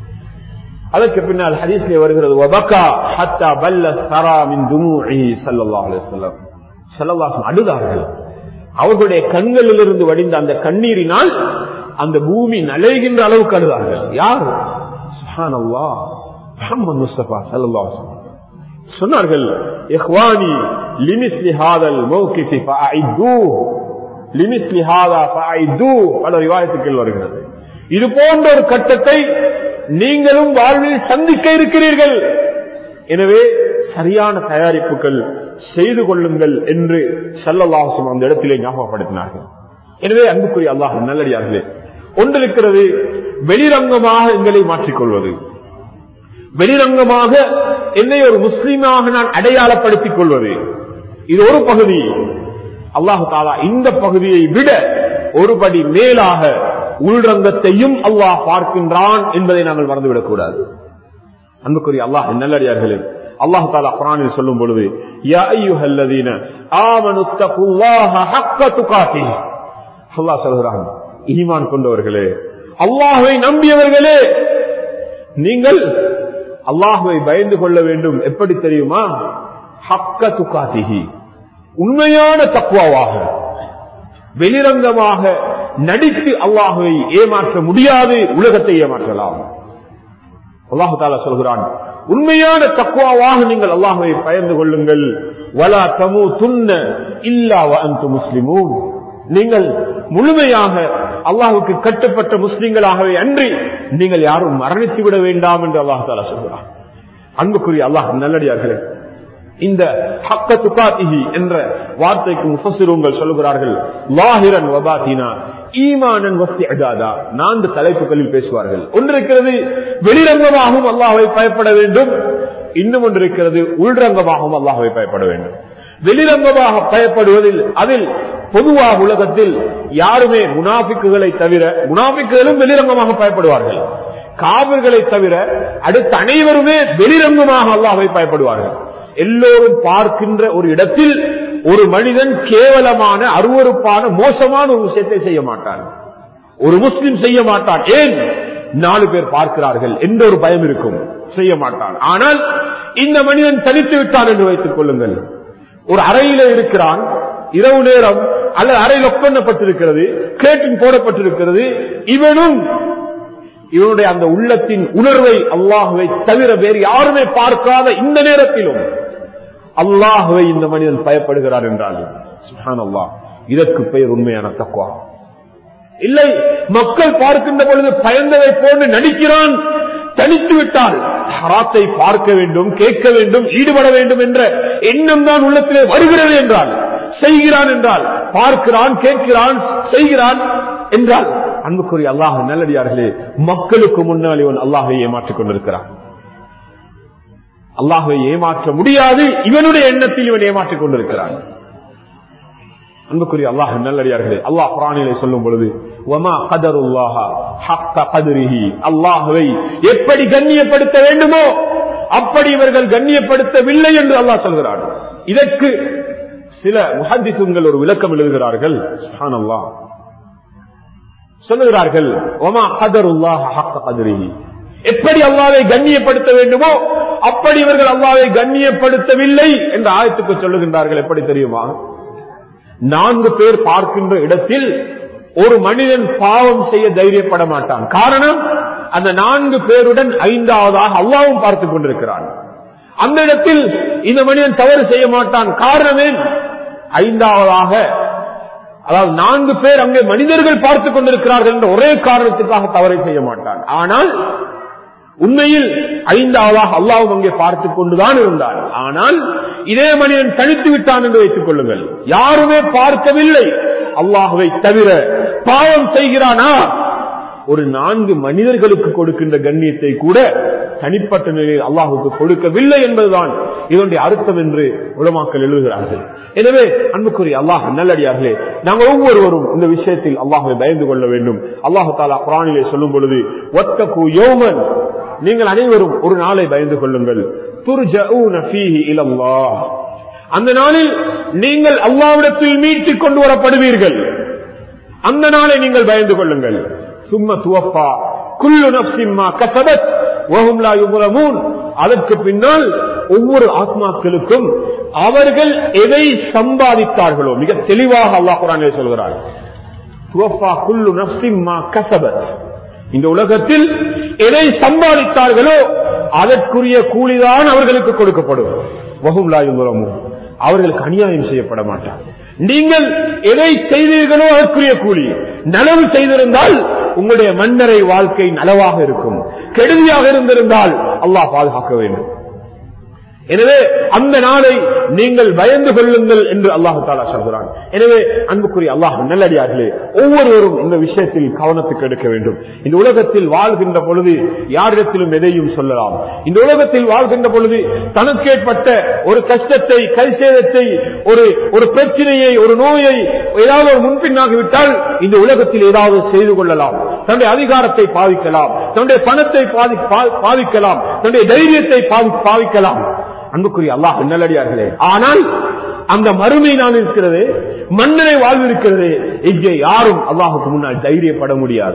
Speaker 1: அதற்கு பின்னால் ஹதீஸ்ல வருகிறது, வபகா ஹத்தா பல்ல ஸரா மின் துமூஇஹி ஸல்லல்லாஹு அலைஹி வஸல்லம், ஸல்லல்லாஹு அலைஹி வஸல்லம் அழுதார்கள். அவர்களுடைய கண்களிலிருந்து வடிந்த அந்த கண்ணீரினால் அந்த பூமி நலைகின்ற அளவுக்கு அழுதார்கள். யார்? சுப்ஹானல்லாஹ், முஹம்மது முஸ்தபா ஸல்லல்லாஹு அலைஹி வஸல்லம் சொன்னார்கள், இஹ்வானி லிமிஸ்லி ஹாதல் மௌகிஃபி ஃபஅஇது, லிமிஸ்லி ஹாதா ஃபஅஇது, பல ரிவாயத்துகள் வருகிறது. இது போன்ற ஒரு கட்டத்தை நீங்களும் வாழ்வில் சந்திக்க இருக்கிறீர்கள், எனவே சரியான தயாரிப்புகள் செய்து கொள்ளுங்கள் என்று ஸல்லல்லாஹு அலைஹி வஸல்லம் அந்த இடத்திலே ஞாபகப்படுத்தினார்கள். எனவே அன்புக்குரிய அல்லாஹ் நல்லடியார்களே, ஒன்றிருக்கிறது வெளிரங்கமாக எங்களை மாற்றிக்கொள்வது, வெளிரங்கமாக என்னை ஒரு முஸ்லீமாக நான் அடையாளப்படுத்திக் கொள்வது, இது ஒரு பகுதி. அல்லாஹு தஆலா இந்த பகுதியை விட ஒருபடி மேலாக உள்ரங்கத்தையும் அல்லாஹ் பார்க்கின்றான் என்பதை நாங்கள் மறந்துவிடக் கூடாது. அன்புக்குரிய அல்லாஹ் நல்லடியார்களே, அல்லாஹ் தஆலா குர்ஆனில் சொல்லும் பொழுது, யா அய்யுஹல்லதீன ஆமனு தகுல்லாஹ ஹக்க துகாத்திஹி, அல்லாஹ் சொல்கிறான், ஈமான் கொண்டவர்களே, அல்லாஹ்வை நம்பியவர்களே, நீங்கள் அல்லாஹ்வை பயந்து கொள்ள வேண்டும். எப்படி தெரியுமா? ஹக்க துகாத்திஹி, உண்மையான தக்வாவாக. வெளிரங்கமாக நடித்து அல்லாஹ்வை ஏமாற்ற முடியாது, உலகத்தை ஏமாற்றலாம். அல்லாஹ் தஆலா சொல்கிறான், உண்மையான தக்வாவாக நீங்கள் அல்லாஹ்வை பயந்து கொள்ளுங்கள். வலா தமூதுன்ன இல்லா வ அன்தும் முஸ்லிமூன், நீங்கள் முழுமையாக அல்லாஹ்வுக்கு கட்டுப்பட்ட முஸ்லிம்களாகவே அன்றி நீங்கள் யாரும் மரணித்து விட வேண்டாம் என்று அல்லாஹ் தஆலா சொல்கிறான். அன்புக்குரிய அல்லாஹ் நல்லடியார்களே, இந்த ஹக்க துகாத்திஹி என்ற வார்த்தைக்கு முஃபஸ்ஸிரூன்கள் சொல்கிறார்கள், லாஹிரன் வ பாத்தினா, ஈமானன் வ இஸ்திஅதாதா, நான்கு தலைப்புகளில் பேசுவார்கள். ஒன்று இருக்கிறது வெளிரங்கமாகவும் அல்லாஹ்வை பயப்பட வேண்டும், இன்னும் ஒன்று இருக்கிறது உள்ரங்கமாகவும் அல்லாஹ்வை பயப்பட வேண்டும். வெளிரங்கமாக பயப்படுவதில் அதில் பொதுவாக உலகத்தில் யாருமே முனாஃபிக்குகளை தவிர, முனாஃபிக்குகளும் வெளிரங்கமாக பயப்படுவார்கள், காபிர்களை தவிர அடுத்த அனைவருமே வெளிரங்கமாக அல்லாஹ்வை பயப்படுவார்கள். எல்லோரும் பார்க்கின்ற ஒரு இடத்தில் ஒரு மனிதன் கேவலமான அருவருப்பான மோசமான ஒரு விஷயத்தை செய்ய மாட்டான், ஒரு முஸ்லிம் செய்ய மாட்டான். ஏன்? நாலு பேர் பார்க்கிறார்கள் என்ற ஒரு பயம் இருக்கும், செய்ய மாட்டான். ஆனால் இந்த மனிதன் தனித்து விட்டான் என்று வைத்துக் கொள்ளுங்கள், ஒரு அறையில இருக்கிறான், இரவு நேரம் அல்லது அறையில் ஒப்பந்தப்பட்டிருக்கிறது, கேட்டின் போடப்பட்டிருக்கிறது, இவனும் இவனுடைய அந்த உள்ளத்தின் உணர்வை அல்லாஹ்வை தவிர வேறு யாருமே பார்க்காத இந்த நேரத்திலும் அல்லாஹ்வை இந்த மனிதன் பயப்படுகிறார் என்றால் சுப்ஹானல்லாஹ், இதற்கு பெயர் உண்மையான தக்வா. இல்லை, மக்கள் பார்க்கின்ற பொழுது பயந்ததை போன்று நடிக்கிறான், தனித்து விட்டால் ஹராத்தை பார்க்க வேண்டும், கேட்க வேண்டும், ஈடுபட வேண்டும் என்ற எண்ணம் தான் உள்ளத்திலே வருகிறது என்றால், செய்கிறான் என்றால், பார்க்கிறான், கேட்கிறான், செய்கிறான் என்றால், அன்புக்குரிய அல்லாஹ் நல்லடியார்களே, மக்களுக்கு முன்னால் இவன் அல்லாஹ்வை ஏமாற்றிக் கொண்டிருக்கிறான். அல்லாஹ்வை ஏமாற்ற முடியாது, இவனுடைய எண்ணத்தில் இவன் ஏமாற்றிக் கொண்டிருக்கிறான். அன்புக்குரிய அல்லாஹ் நல்லடியார்களே, அல்லாஹ் குர்ஆனிலே சொல்லும் பொழுது, வமா கதருல்லாஹ ஹக்க கத்ரிஹி, அல்லாஹ்வை எப்படி கண்ணியப்படுத்த வேண்டுமோ அப்படி இவர்கள் கண்ணியப்படுத்தவில்லை என்று அல்லாஹ் சொல்கிறான். இதற்கு சில முஹத்திஸுங்கள் ஒரு விளக்கம் எழுதுகிறார்கள். சுப்ஹானல்லாஹ், சொல்லுகிறார்கள், வமா கதருல்லாஹ ஹக்க கத்ரிஹி, எப்படி அல்லாஹ்வை கண்ணியப்படுத்த வேண்டுமோ அப்படி இவர்கள் அல்லாஹ்வை கண்ணியப்படுத்தவில்லை என்ற ஆயத்துக்கு சொல்லுகின்றார்கள். எப்படி தெரியுமா? நான்கு பேர் பார்க்கின்ற இடத்தில் ஒரு மனிதன் பாவம் செய்ய தைரியப்பட மாட்டான். காரணம், அந்த நான்கு பேருடன் ஐந்தாவதாக அல்லாஹ்வும் பார்த்துக் கொண்டிருக்கிறான். அந்த இடத்தில் இந்த மனிதன் தவறு செய்ய மாட்டான். காரணமே, ஐந்தாவதாக, அதாவது நான்கு பேர் அங்கே மனிதர்கள் பார்த்துக் கொண்டிருக்கிறார்கள் என்ற ஒரே காரணத்துக்காக தவறை செய்ய மாட்டான். ஆனால் உண்மையில் ஐந்தாவதாக அல்லாஹ் அங்கே பார்த்துக் கொண்டுதான் இருந்தார். ஆனால் இதே மனிதன் தனித்து விட்டான் என்று வைத்துக் கொள்ளுங்கள். யாருமே பார்க்கவில்லை அல்லாஹ்வை தவிர. பாவம் செய்கிறானா? ஒரு நான்கு மனிதர்களுக்கு கொடுக்கின்ற கண்ணியத்தை கூட தனிப்பட்ட நிலையில் அல்லாஹுக்கு கொடுக்கவில்லை என்பதுதான் இதனுடைய அர்த்தம் என்று உலமாக்கள் எழுதுகிறார்கள். எனவே அன்புக்குரிய அல்லாஹ் நல்லடியார்களே, நாங்கள் ஒவ்வொருவரும் இந்த விஷயத்தில் அல்லாஹ்வை பயந்து கொள்ள வேண்டும். அல்லாஹு தஆலா குர்ஆனிலே சொல்லும் பொழுது, வத்தகு யௌமன், நீங்கள் அனைவரும் ஒரு நாளை பயந்து கொள்ளுங்கள், துர்ஜஊன ஃபீஹி இலல்லாஹ், அந்த நாளில் நீங்கள் அல்லாஹ்விடத்தில் மீட்டுக் கொண்டு வரப்படுவீர்கள். அந்த நாளை நீங்கள் பயந்து கொள்ளுங்கள். சும்ம துவஃபா குல்லு நஃப்ஸின் மா கஸபத் வஹும் லா யுظلمون, அதற்கு பின்னால் ஒவ்வொரு ஆத்மாக்களுக்கும் அவர்கள் எதை சம்பாதித்தார்களோ, மிக தெளிவாக அல்லாஹ் குர்ஆனிலே சொல்கிறார், துவஃபா குல்லு நஃப்ஸின் மா கஸபத், இந்த உலகத்தில் எதை சம்பாதித்தார்களோ அதற்குரிய கூலிதான் அவர்களுக்கு கொடுக்கப்படும். வஹும் லா யுظلمون, அவர்களுக்கு அநியாயம் செய்யப்பட மாட்டார். நீங்கள் எதை செய்தீர்களோ அதற்குரிய கூலி. நலவு செய்திருந்தால் உங்களுடைய மன்னரை வாழ்க்கை நலவாக இருக்கும், கெடுதியாக இருந்திருந்தால் அல்லாஹ் பாதுகாக்க வேண்டும். எனவே அந்த நாளை நீங்கள் பயந்து கொள்ளுங்கள் என்று அல்லாஹ் தஆலா சொல்கிறான். எனவே அன்புக்குரிய அல்லாஹ் நல்லடியார்களே, ஒவ்வொருவரும் இந்த விஷயத்தில் கவனத்துக்கு எடுக்க வேண்டும். இந்த உலகத்தில் வாழ்கின்ற பொழுது யாரிடத்திலும் எதையும் சொல்லலாம். இந்த உலகத்தில் வாழ்கின்ற பொழுது தனக்கேற்பட்ட ஒரு கஷ்டத்தை, கைசேதத்தை, ஒரு ஒரு பிரச்சனையை, ஒரு நோயை ஏதாவது ஒரு முன்பின்னாகிவிட்டால் இந்த உலகத்தில் ஏதாவது செய்து கொள்ளலாம். தன்னுடைய அதிகாரத்தை பாதிக்கலாம், தன்னுடைய பணத்தை பாதிக்கலாம், தன்னுடைய தைரியத்தை பாதிக்கலாம். அன்புக்குரிய அல்லாஹ் நல்லடியார்களே, ஆனால் அந்த மறுமை நான் இருக்கிறது, மன்னரை வாழ்வு இருக்கிறது, இங்கே யாரும் அல்லாஹுக்கு முன்னால் தைரியப்பட முடியாது.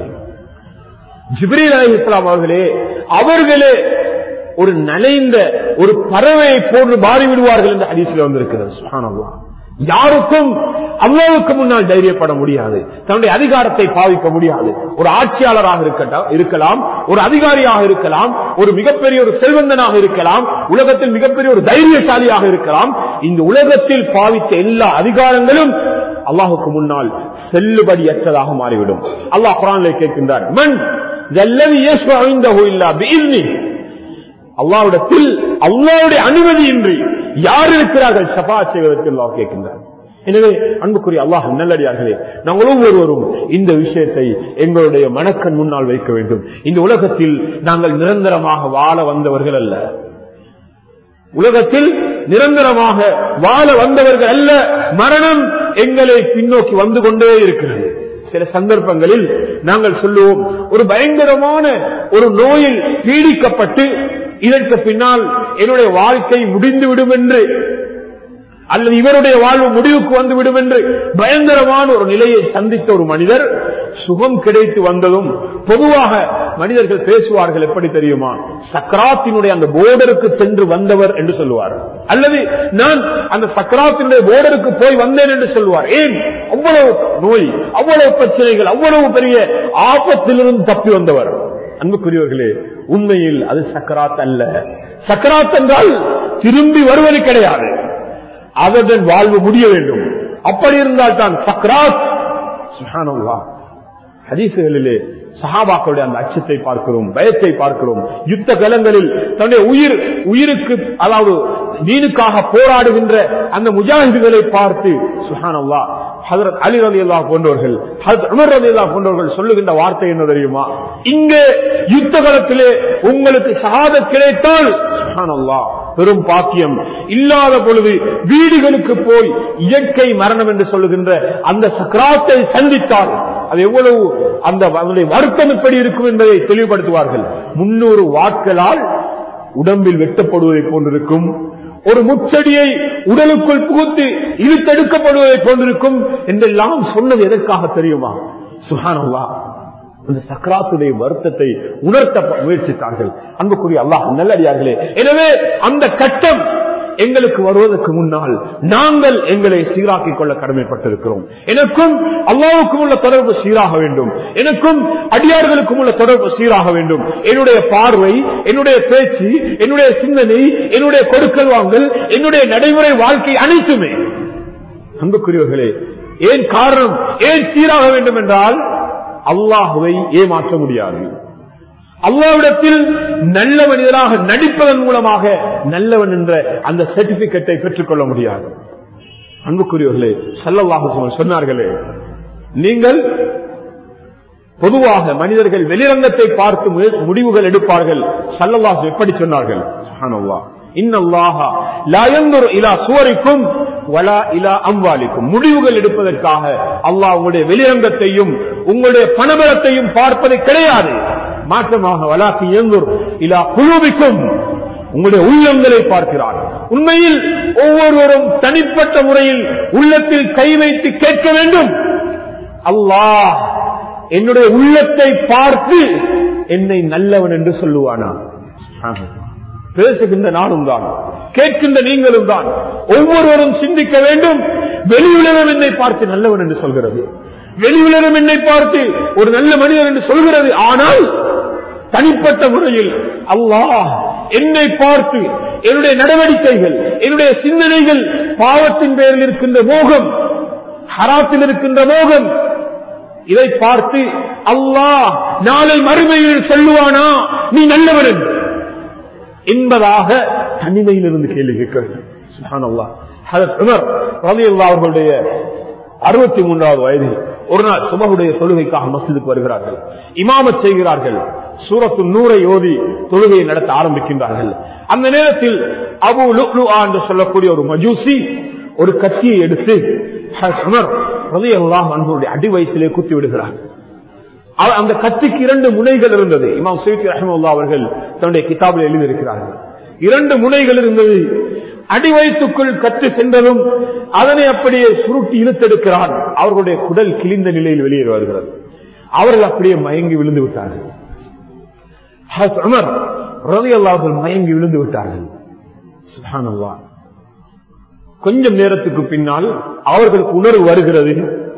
Speaker 1: ஜிப்ரீல் அலைஹிஸ்ஸலாம் அவர்களே அவர்களே ஒரு நனைந்த ஒரு பறவையை போன்று மாறி விடுவார்கள் என்று ஹதீஸில் வந்திருக்கிறது. சுப்ஹானல்லாஹ், யாருக்கும் அல்லாஹ்வுக்கு முன்னால் தைரியப்பட முடியாது, தன்னுடைய அதிகாரத்தை பாவிக்க முடியாது. ஒரு ஆட்சியாளராக இருக்கலாம், ஒரு அதிகாரியாக இருக்கலாம், ஒரு மிகப்பெரிய ஒரு செல்வந்தனாக இருக்கலாம், உலகத்தில் மிகப்பெரிய ஒரு தைரியசாலியாக இருக்கலாம். இந்த உலகத்தில் பாவித்த எல்லா அதிகாரங்களும் அல்லாஹுக்கு முன்னால் செல்லுபடியற்றதாக மாறிவிடும். அல்லாஹ் குர்ஆனிலே கேட்கின்றார், மன் ஜல்லதி யஸ்ஃபஉ இன்தஹு இல்லா பிஇذنஹு, அல்லாஹ்விடத்தில் அல்லாஹ்வுடைய அனுமதியின்றி யார் இருக்கிறார்கள் ஷஃபாஅத் செய்வதற்கு அல்லாஹ் கேட்கின்றார். எனவே அன்புக்குரிய அல்லாஹ் நல்லடியார்களே, நாங்கள் ஒவ்வொருவரும் இந்த விஷயத்தை எங்களுடைய மனக்கண் முன்னால் வைக்க வேண்டும். இந்த உலகத்தில் நாங்கள் நிரந்தரமாக வாழ வந்தவர்கள் அல்ல, உலகத்தில் நிரந்தரமாக வாழ வந்தவர்கள் அல்ல. மரணம் எங்களை பின்னோக்கி வந்து கொண்டே இருக்கிறது. சில சந்தர்ப்பங்களில் நாங்கள் சொல்லுவோம், ஒரு பயங்கரமான ஒரு நோயில் பீடிக்கப்பட்டு இதற்கு பின்னால் என்னுடைய வாழ்க்கை முடிந்துவிடும் என்று, அல்லது இவருடைய வாழ்வு முடிவுக்கு வந்துவிடும் என்று பயங்கரமான ஒரு நிலையை சந்தித்த ஒரு மனிதர் சுகம் கிடைத்து வந்ததும் பொதுவாக மனிதர்கள் பேசுவார்கள், எப்படி தெரியுமா, சக்கராத்தினுடைய அந்த போர்டருக்கு சென்று வந்தவர் என்று சொல்லுவார், அல்லது நான் அந்த சக்கராத்தினுடைய போர்டருக்கு போய் வந்தேன் என்று சொல்லுவார். ஏன்? அவ்வளவு நோய், அவ்வளவு பிரச்சனைகள், அவ்வளவு பெரிய ஆபத்திலிருந்து தப்பி வந்தவர். அன்புக்குரியவர்களே, உண்மையில் அது சக்கராத் அல்ல. சக்கராத் என்றால் திரும்பி வருவது கிடையாது, அதன் வாழ்வு முடிய வேண்டும். அப்படி இருந்தால் தான் சக்கராத். சுப்ஹானல்லாஹ், ஹதீசுகளிலே சஹாபாக்களுடைய அந்த அச்சத்தை பார்க்கிறோம், பயத்தை பார்க்கிறோம். யுத்த களங்களில் தன்னுடைய உயிர் உயிருக்கு அதாவது தீனுக்காக போராடுகின்ற அந்த முஜாஹிதுகளை பார்த்து சுப்ஹானல்லாஹ், ஹஜ்ரத் அலி ரலியல்லாஹு போன்றவர்கள், ஹஜ்ரத் உமர் ரலியல்லாஹு போன்றவர்கள் சொல்லுகின்ற வார்த்தை என்ன தெரியுமா, இங்கே யுத்த களத்திலே உங்களுக்கு ஷஹாதத் கிடைத்தால் சுப்ஹானல்லாஹ் பெரும் பாக்கியம், இல்லாத பொழுது வீடுகளுக்கு போய் இயற்கை மரணம் என்று சொல்லுகின்ற அந்த சக்ராத்தை சந்தித்தால் அது எவ்வளவு அந்த வருத்தம் எப்படி இருக்கும் என்பதை தெளிவுபடுத்துவார்கள். முன்னூறு வாட்களால் உடம்பில் வெட்டப்படுவதை போன்றிருக்கும், ஒரு முச்செடியை உடலுக்குள் புகுத்து இழுத்தெடுக்கப்படுவதை போன்றிருக்கும் என்றெல்லாம் சொன்னது எதற்காக தெரியுமா? சுப்ஹானல்லாஹ், அந்த சக்கராத்துடைய வருத்தத்தை உணர்த்த முயற்சித்தார்கள். அன்புக்குரிய அல்லாஹ் நல்லடியார்களே, எனவே அந்த கட்டம் எங்களுக்கு வருவதற்கு முன்னால் நாங்கள் எங்களை சீராக்கிக் கொள்ள கடமைப்பட்டிருக்கிறோம். எனக்கும் அல்லாஹ்வுக்கும் உள்ள தொடர்பு சீராக வேண்டும், எனக்கும் அடியார்களுக்கும் உள்ள தொடர்பு சீராக வேண்டும். என்னுடைய பார்வை, என்னுடைய பேச்சு, என்னுடைய சிந்தனை, என்னுடைய கொடுக்கல் வாங்கல், என்னுடைய நடைமுறை வாழ்க்கை அனைத்துமே அன்புக்குரியவர்களே, ஏன் காரணம், ஏன் சீராக வேண்டும் என்றால் அல்லாஹ்வை ஏமாற்ற முடியாது, அல்லாஹ்விடத்தில் நல்ல மனிதனாக நடிப்பதன் மூலமாக நல்லவன் என்ற அந்த சர்டிபிகேட்டை பெற்றுக்கொள்ள முடியாது. அன்புக்குரியவர்களே, ஸல்லல்லாஹு அலைஹி வஸல்லம் சொன்னார்களே, நீங்கள் பொதுவாக மனிதர்கள் வெளிரங்கத்தை பார்த்து முடிவுகள் எடுப்பார்கள். ஸல்லல்லாஹு அலைஹி எப்படி சொன்னார்கள்? சுப்ஹானல்லாஹ், இன்னல்லாஹ லா யன்துரு இலா சுவரிக்கும் வலா இலா அம்வாலிக்கும். முடிவுகள் எடுப்பதற்காக அல்லாஹ் உங்களுடைய வெளிரங்கத்தையும் உங்களுடைய பணபலத்தையும் பார்ப்பது கிடையாது. மாற்றமாக வலாக்கி யன்துரு இலா குலூபிக்கும், உங்களுடைய உள்ளங்களை பார்க்கிறார். உண்மையில் ஒவ்வொருவரும் தனிப்பட்ட முறையில் உள்ளத்தில் கை வைத்து கேட்க வேண்டும், அல்லாஹ் என்னுடைய உள்ளத்தை பார்த்து என்னை நல்லவன் என்று சொல்லுவானா? பேசுகின்ற நானும் தான், கேட்கின்ற நீங்களும் தான். ஒவ்வொருவரும் சிந்திக்க வேண்டும், வெளியுலகம் என்னை பார்த்து நல்லவன் என்று சொல்கிறது, வெளியுலகம் என்னை பார்த்து ஒரு நல்ல மனிதன் என்று சொல்கிறது. ஆனால் தனிப்பட்ட முறையில் அல்லாஹ் என்னை பார்த்து என்னுடைய நடவடிக்கைகள், என்னுடைய சிந்தனைகள், பாவத்தின் பேரில் இருக்கின்ற மோகம், ஹராத்தில் இருக்கின்ற மோகம், இதை பார்த்து அல்லாஹ் நாளை மறுமையில் சொல்லுவானா நீ நல்லவன் என்பதாக தனிமையில் இருந்து கேள்வி கேட்க வேண்டும். சுப்ஹானல்லாஹ். ஹஜ்ரத் உமர் ரலியல்லாஹு அவர்களுடைய அறுபத்தி மூன்றாவது வயதில் ஒரு நாள் சுபஹுடைய தொழுகைக்காக மஸ்ஜிதுக்கு வருகிறார்கள். இமாமத் செய்கிறார்கள். சூரத்து நூரை ஓதி தொழுகையை நடத்த ஆரம்பிக்கின்றார்கள். அந்த நேரத்தில் அபூ லுஅ்லுஆ என்று சொல்லக்கூடிய ஒரு மஜூசி ஒரு கத்தியை எடுத்து ஹஜ்ரத் உமர் ரலியல்லாஹு அன்ஹுடைய அடி வயிற்றிலே குத்தி விடுகிறார். அந்த கத்திக்கு இரண்டு முனைகள் இருந்தது. இமாம் சுயூத்தி ரஹ்மத்துல்லாஹி அவர்கள் தன்னுடைய கிதாபில் எழுதியிருக்கிறார்கள். இரண்டு முனைகள் இருந்தது. அடி வயிற்றுக்குள் கத்து சென்றதும் அதனை அப்படியே சுருட்டி இழுத்தெடுக்கிறான். அவர்களுடைய குடல் கிழிந்த நிலையில் வெளியே வருகிறது. அவர்கள் அப்படியே மயங்கி விழுந்து விட்டார்கள். ஹஜ்ரத் உமர் ரலியல்லாஹு அன்ஹு மயங்கி விழுந்து விட்டார்கள். சுப்ஹானல்லாஹ். கொஞ்சம் நேரத்துக்கு பின்னால் அவர்களுக்கு உணர்வு வருகிறது.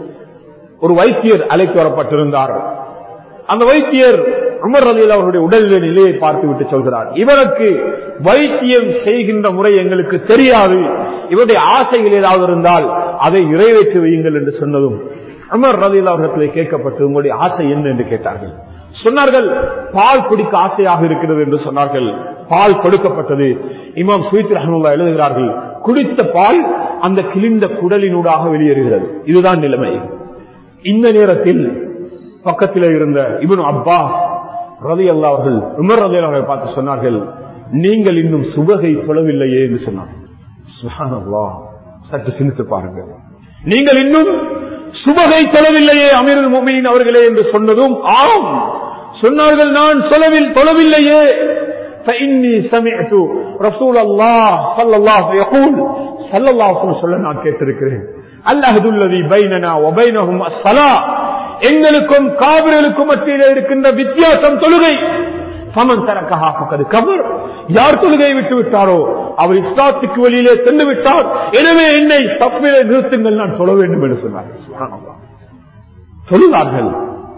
Speaker 1: ஒரு வைத்தியர் அழைத்து வரப்பட்டிருந்தார். அந்த வைத்தியர் உமர் ரலியல்லாஹு அவருடைய உடல் நிலையை பார்த்துவிட்டு சொல்கிறார், இவருக்கு வைத்தியம் செய்கின்ற முறை எங்களுக்கு தெரியாது, இவருடைய ஆசைகள் ஏதாவது இருந்தால் அதை நிறைவேற்றி வையுங்கள் என்று சொன்னதும் உமர் ரலியல்லாஹு அவர்களை கேட்கப்பட்டு உங்களுடைய ஆசை என்ன என்று கேட்டார்கள். சொன்னார்கள், பால் குடிக்க ஆசையாக இருக்கிறது என்று சொன்னார்கள். பால் கொடுக்கப்பட்டது. இமாம் சுயூத்தி ரஹ்மத்துல்லாஹி எழுதுகிறார்கள், குடித்த பால் அந்த கிழிந்த குடலினூடாக வெளியேறுகிறது. இதுதான் நிலைமை. இந்த நேரத்தில் பக்கத்தில் இருந்த இப்னு அப்பாஸ் ரலியல்லாஹு அவர்கள் உமர் ரலியல்லாஹு அவர்களை பார்த்து சொன்னார்கள், நீங்கள் இன்னும் சுபகை தொழவில்லையே என்று சொன்னார்கள். சுப்ஹானல்லாஹ். சற்று சிந்தித்து பாருங்கள், நீங்கள் இன்னும் சுபகை தொழவில்லையே அமீருல் முஃமினீன் அவர்களே என்று சொன்னதும் ஆம் சொன்னார்கள், நான் சொல்லவில் தொழவில்லையே. فإني سمعت رسول الله صلى الله عليه يقول صلى الله عليه وسلم சொல்ல நான் கேட்டிருக்கிறேன், அல்அஹது அல்லதி பைனனா வ பைனஹும் அஸ்ஸலாஹ், எங்களுக்கும் காபிர்களுக்கும் மத்தியில் இருக்கின்ற வித்தியாசம் தொழுகை. ஃபமன் தரக்கஹா ஃபகத் கஃபர், யார் தொழுகையை விட்டு விட்டாரோ அவர் இஸ்லாத்துக்கு வெளியிலே சென்று விட்டார். எனவே என்னை தப்பிலே நிறுத்துங்கள், நான் தொழ வேண்டும் என்று சொன்னார். சுப்ஹானல்லாஹ். தொழுதார்கள்.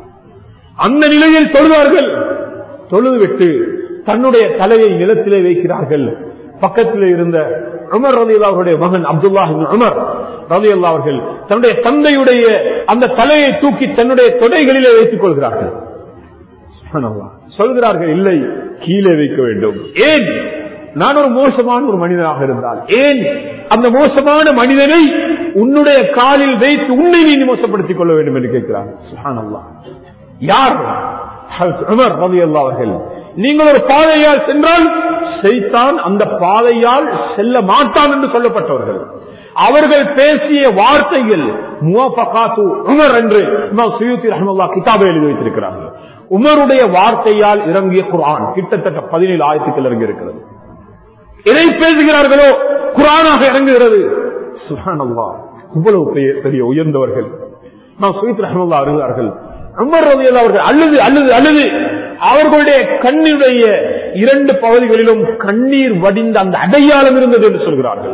Speaker 1: அந்த நிலையில் தொழுதார்கள். தொழுதுவிட்டு தன்னுடைய தலையை நிலத்திலே வைக்கிறார்கள். பக்கத்தில் இருந்த உமர் ரலியல்லாஹு அவருடைய மகன் அப்துல்லாஹ் இப்னு உமர் ரலியல்லாஹு அவர்கள் தன்னுடைய தந்தையுடைய அந்த தலையை தூக்கி தன்னுடைய தொடைகளிலே வைத்துக் கொள்கிறார்கள். சுப்ஹானல்லாஹ். சொல்கிறார்கள், இல்லை, கீழே வைக்க வேண்டும். ஏன்? நான் ஒரு மோசமான ஒரு மனிதனாக இருந்தால் ஏன் அந்த மோசமான மனிதனை உன்னுடைய காலில் வைத்து உன்னை நீ மோசப்படுத்திக் கொள்ள வேண்டும் என்று கேட்கிறார்கள். சுப்ஹானல்லாஹ். யார்? உமர் ரலியல்லாஹு அவர்கள். நீங்கள் ஒரு பாதையால் சென்றால் ஷைத்தான் அந்த பாதையால் செல்ல மாட்டான் என்று சொல்லப்பட்டவர்கள். அவர்கள் பேசிய வார்த்தைகள் முவாஃபகாத்து உமர் என்று இமாம் சுயூத்தி ரஹ்மத்துல்லாஹி கிதாபை எழுதி வைத்திருக்கிறார்கள். உமருடைய வார்த்தையால் இறங்கிய குர்ஆன் கிட்டத்தட்ட பதினேழு ஆயத்துக்கள் இறங்கி இருக்கிறது. எதை பேசுகிறார்களோ குர்ஆனாக இறங்குகிறது. சுப்ஹானல்லாஹ். இவ்வளவு பெரிய உயர்ந்தவர்கள் இமாம் சுயூத்தி ரஹ்மத்துல்லாஹி அவர்கள் உமர் ரலியல்லாஹு அவர்கள் அழுது அழுது அழுது அவர்களுடைய கண்ணுடைய இரண்டு பகுதிகளிலும் கண்ணீர் வடிந்த அந்த அடையாளம் இருந்தது என்று சொல்கிறார்கள்.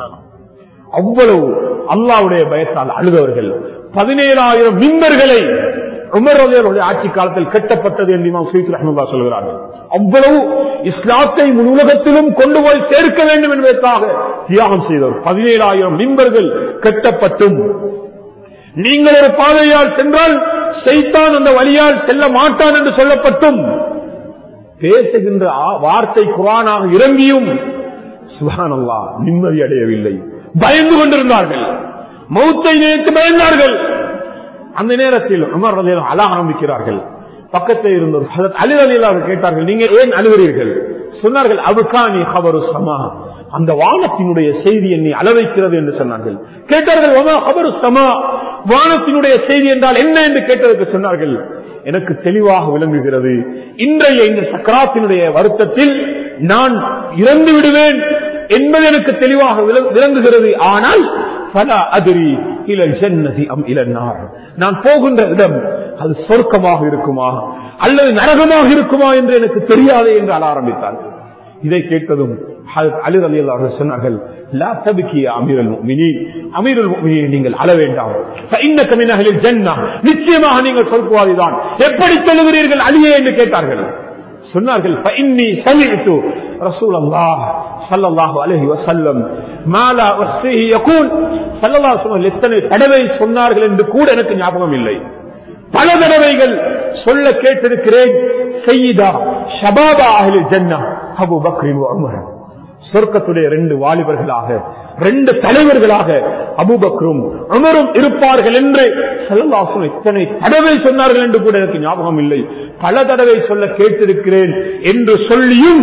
Speaker 1: அவ்வளவு அல்லாஹ்வுடைய பயத்தால் அழுதவர்கள். பதினேழாயிரம் மிம்பர்களை உமர் ரலியல்லாஹு ஆட்சி காலத்தில் கட்டப்பட்டது என்று இமாம் சுயூத்தி ரஹ்மத்துல்லாஹி சொல்கிறார்கள். அவ்வளவு இஸ்லாத்தை முழு உலகத்திலும் கொண்டு போய் சேர்க்க வேண்டும் என்பதற்காக தியாகம் செய்தவர். பதினேழாயிரம் மிம்பர்கள் கட்டப்பட்டும் நீங்கள் ஒரு பாதையால் சென்றால் ஷைத்தான் அந்த வழியால் செல்ல மாட்டான் என்று சொல்லப்பட்டும் பேசுகின்ற வார்த்தை குர்ஆனாக இறங்கியும் சுப்ஹானல்லாஹ் நிம்மதி அடையவில்லை. பயந்து கொண்டிருந்தார்கள், மௌத்தை நினைத்து பயந்தார்கள். அந்த நேரத்தில் உமர் ரலியல்லாஹு அழ ஆரம்பிக்கிறார்கள். பக்கத்தில் இருந்த ஹஜ்ரத் அலி ரலியல்லாஹு கேட்டார்கள், நீங்க ஏன் அழுகிறீர்கள்? சொன்னார்கள், அபுகானி ஹபரு ஸமா, அந்த வானத்தினுடைய செய்தி என்னை அளவைக்கிறது என்று சொன்னார்கள். கேட்டார்கள், வமா ஹபரு ஸமா, வானத்தினுடைய செய்தி என்றால் என்ன என்று கேட்டதற்கு சொன்னார்கள், எனக்கு தெளிவாக விளங்குகிறது, இன்றைய இந்த சக்கராத்தினுடைய வருத்தத்தில் நான் இறந்து விடுவேன் என்பது எனக்கு தெளிவாக விளங்குகிறது. ஆனால் பல அதிரி இலல் ஜன்னதி அம் இலன் நார், நான் போகின்ற இடம் அது சொர்க்கமாக இருக்குமா அல்லது நரகமாக இருக்குமா என்று எனக்கு தெரியாது என்று அழ ஆரம்பித்தார்கள். இதை கேட்டதும் அலி ரலியல்லாஹு அன்ஹு சொன்னார்கள், லா தப்கி யா அமீருல் முஃமினீன், அமீருல் முஃமினீன் நீங்கள் அழ வேண்டாம், ஃபஇன்னக மின் அஹ்லில் ஜன்னah, நிச்சயமாக நீங்கள் சொர்க்கவாதிதான். எப்படி சொல்லுகிறீர்கள் அலியே என்று கேட்டார்கள். சொன்னார்கள், ஃபஇன்னி சமிஅது ரசூலல்லாஹ் ஸல்லல்லாஹு அலைஹி வஸல்லம் மா லா உஹ்ஸிஹி யகூல், ஸல்லல்லாஹு அலைஹி வஸல்லம் எத்தனை தடவை சொன்னார்கள் என்று கூட எனக்கு ஞாபகம் இல்லை. பல தடவைகள் சொல்ல கேட்டிருக்கிறேன். சையீதா ஷபாபா அஹ்லில் ஜன்னah அபூ பக்ர் வ உமர், சொர்க்கத்துடைய ரெண்டு வாலிபர்களாக, ரெண்டு தலைவர்களாக அபூபக்ரும் உமரும் இருப்பார்கள் என்று ஸல்லல்லாஹு அலைஹி வஸல்லம் எத்தனை தடவை சொன்னார்கள் என்று கூட எனக்கு ஞாபகம் இல்லை. பல தடவை சொல்ல கேட்டிருக்கிறேன் என்று சொல்லியும்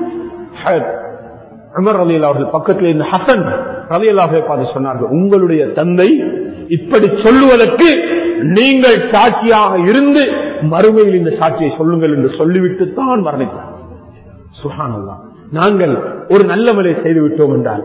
Speaker 1: உமர் ரலியல்லாஹு அன்ஹு பக்கத்தில் இருந்த ஹசன் ரலியல்லாஹு அன்ஹு பார்த்து சொன்னார்கள், உங்களுடைய தந்தை இப்படி சொல்லுவதற்கு நீங்கள் சாட்சியாக இருந்து மறுமையில் இந்த சாட்சியை சொல்லுங்கள் என்று சொல்லிவிட்டு தான் மரணித்தார். சுப்ஹானல்லாஹ். நாங்கள் ஒரு நல்லமலை செய்து விட்டோம் என்றால்,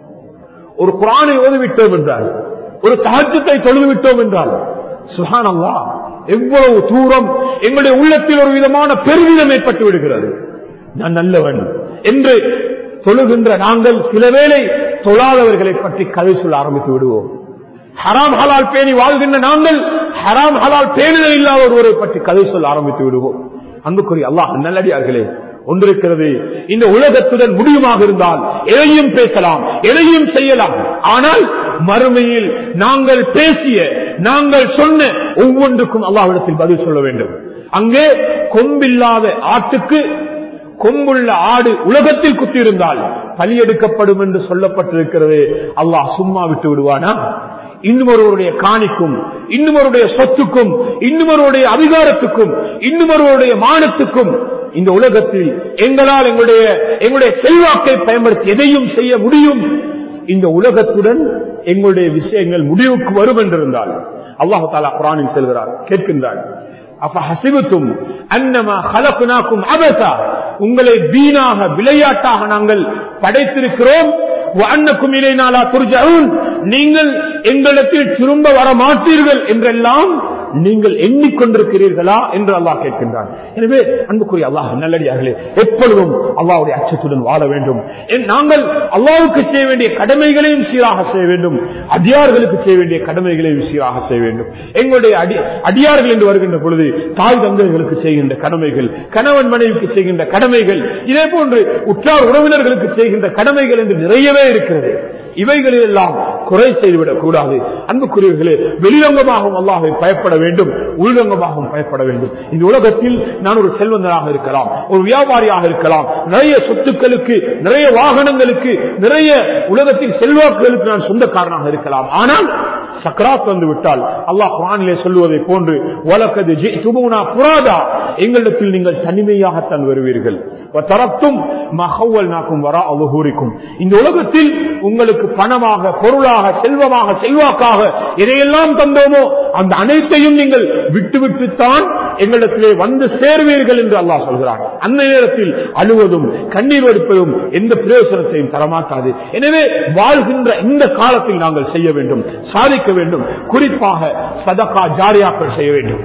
Speaker 1: ஒரு குர்ஆனை ஓதிவிட்டோம் என்றால், ஒரு தஹஜ்ஜுதை தொழுது விட்டோம் என்றால், சுப்ஹானல்லாஹ், எவ்வளவு தூரம் எங்களுடைய உள்ளத்தில் ஒரு விதமான பெருமிதம் ஏற்பட்டு விடுகிறது. நான் நல்லவன் என்று தொழுகின்ற நாங்கள் சில வேளை தொழாதவர்களை பற்றி கதை சொல்ல ஆரம்பித்து விடுவோம். ஹராம் ஹலால் பேணி வாழ்கின்ற நாங்கள் ஹராம் ஹலால் பேணுதல் இல்லாத ஒருவரை பற்றி கதை சொல்ல ஆரம்பித்து விடுவோம். அன்புக்குரிய அல்லாஹ் நல்லடியார்களே, ஒன்றிருக்கிறது, இந்த உலகத்துடன் முடியுமாக இருந்தால் எதையும் பேசலாம், எதையும் செய்யலாம். ஆனால் மறுமையில் நாங்கள் பேசிய, நாங்கள் சொன்ன ஒவ்வொன்றுக்கும் அல்லாஹ்விடத்தில் பதில் சொல்ல வேண்டும். அங்கே கொம்பில்லாத ஆட்டுக்கு கொம்புள்ள ஆடு உலகத்தில் குத்தியிருந்தால் பலியெடுக்கப்படும் என்று சொல்லப்பட்டிருக்கிறது. அல்லாஹ் சும்மா விட்டு விடுவானா? இன்னுமொருவருடைய காணிக்கும், இன்னுமொருடைய சொத்துக்கும், இன்னுமொருடைய அதிகாரத்துக்கும், இன்னுமொருவருடைய மானத்துக்கும் இந்த உலகத்தில் எங்களால் எங்களுடைய எங்களுடைய செல்வாக்கை பயன்படுத்தி எதையும் செய்ய முடியும். இந்த உலகத்துடன் எங்களுடைய விஷயங்கள் முடிவுக்கு வரும் என்றிருந்தால் அல்லாஹ் தஆலா குர்ஆனில் சொல்கிறார், கேட்கின்றார், அஃபஹஸிபதும் அன்னமா خلقناكم அபஸா, உங்களை வீணாக விளையாட்டாக நாங்கள் படைத்திருக்கிறோம், வஅன்னக்கும் இலைனா லா துர்ஜஊன், நீங்கள் எங்களிடத்தில் திரும்ப வர மாட்டீர்கள் என்றெல்லாம் நீங்கள் எண்ணிக்கொண்டிருக்கிறீர்களா என்று அல்லாஹ் கேட்கின்றான். எனவே அன்புக்குரிய அல்லாஹ் நல்லடியார்களே, எப்பொழுதும் அல்லாஹ்வுடைய அச்சத்துடன் வாழ வேண்டும். நாங்கள் அல்லாஹ்வுக்கு செய்ய வேண்டிய கடமைகளையும் சீராக செய்ய வேண்டும், அடியார்களுக்கு செய்ய வேண்டிய கடமைகளையும் சீராக செய்ய வேண்டும். எங்களுடைய அடியார்கள் என்று வருகின்ற பொழுது தாய் தந்தைகளுக்கு செய்கின்ற கடமைகள், கணவன் மனைவிக்கு செய்கின்ற கடமைகள், இதே போன்று உற்றார் உறவினர்களுக்கு செய்கின்ற கடமைகள் என்று நிறையவே இருக்கிறது. இவைகளில் எல்லாம் குறை செய்துவிடக் கூடாது. அன்புக்குரியவர்களே, வெளிரங்கமாகவும் அல்லாஹ்வை பயப்பட வேண்டும், உள்ரங்கமாகவும் பயப்பட வேண்டும். இந்த உலகத்தில் நான் ஒரு செல்வந்தராக இருக்கலாம், ஒரு வியாபாரியாக இருக்கலாம், நிறைய சொத்துக்களுக்கு, நிறைய வாகனங்களுக்கு, நிறைய உலகத்தில் செல்வாக்குகளுக்கு நான் சொந்தக்காரனாக இருக்கலாம். ஆனால் சக்ராத் வந்து விட்டால் அல்லாஹ் குர்ஆனிலே சொல்லுவதை போன்று வலகத் ஜிதுமுனா ஃபுராதா, எங்களிடத்தில் நீங்கள் தனிமையாகத்தான் வருவீர்கள். வதரக்தும் மா ஹவ்வல்னாகும் வரா ظுஹூரிக்கும், இந்த உலகத்தில் உங்களுக்கு பணமாக, பொருளாக, செல்வமாக, செல்வாக்காக எதையெல்லாம் தந்தோமோ அந்த அனைத்தையும் நீங்கள் விட்டுவிட்டுத்தான் எங்களிடத்திலே வந்து சேர்வீர்கள் என்று அல்லாஹ் சொல்கிறார். அந்த நேரத்தில் அழுவதும் கண்ணீர் வடிப்பதும் எந்த பிரயோசனத்தையும் தரமாட்டாது. எனவே வாழ்கின்ற இந்த காலத்தில் நாங்கள் செய்ய வேண்டும், சாதிக்க வேண்டும். குறிப்பாக சதகா ஜாரியாக்கள் செய்ய வேண்டும்.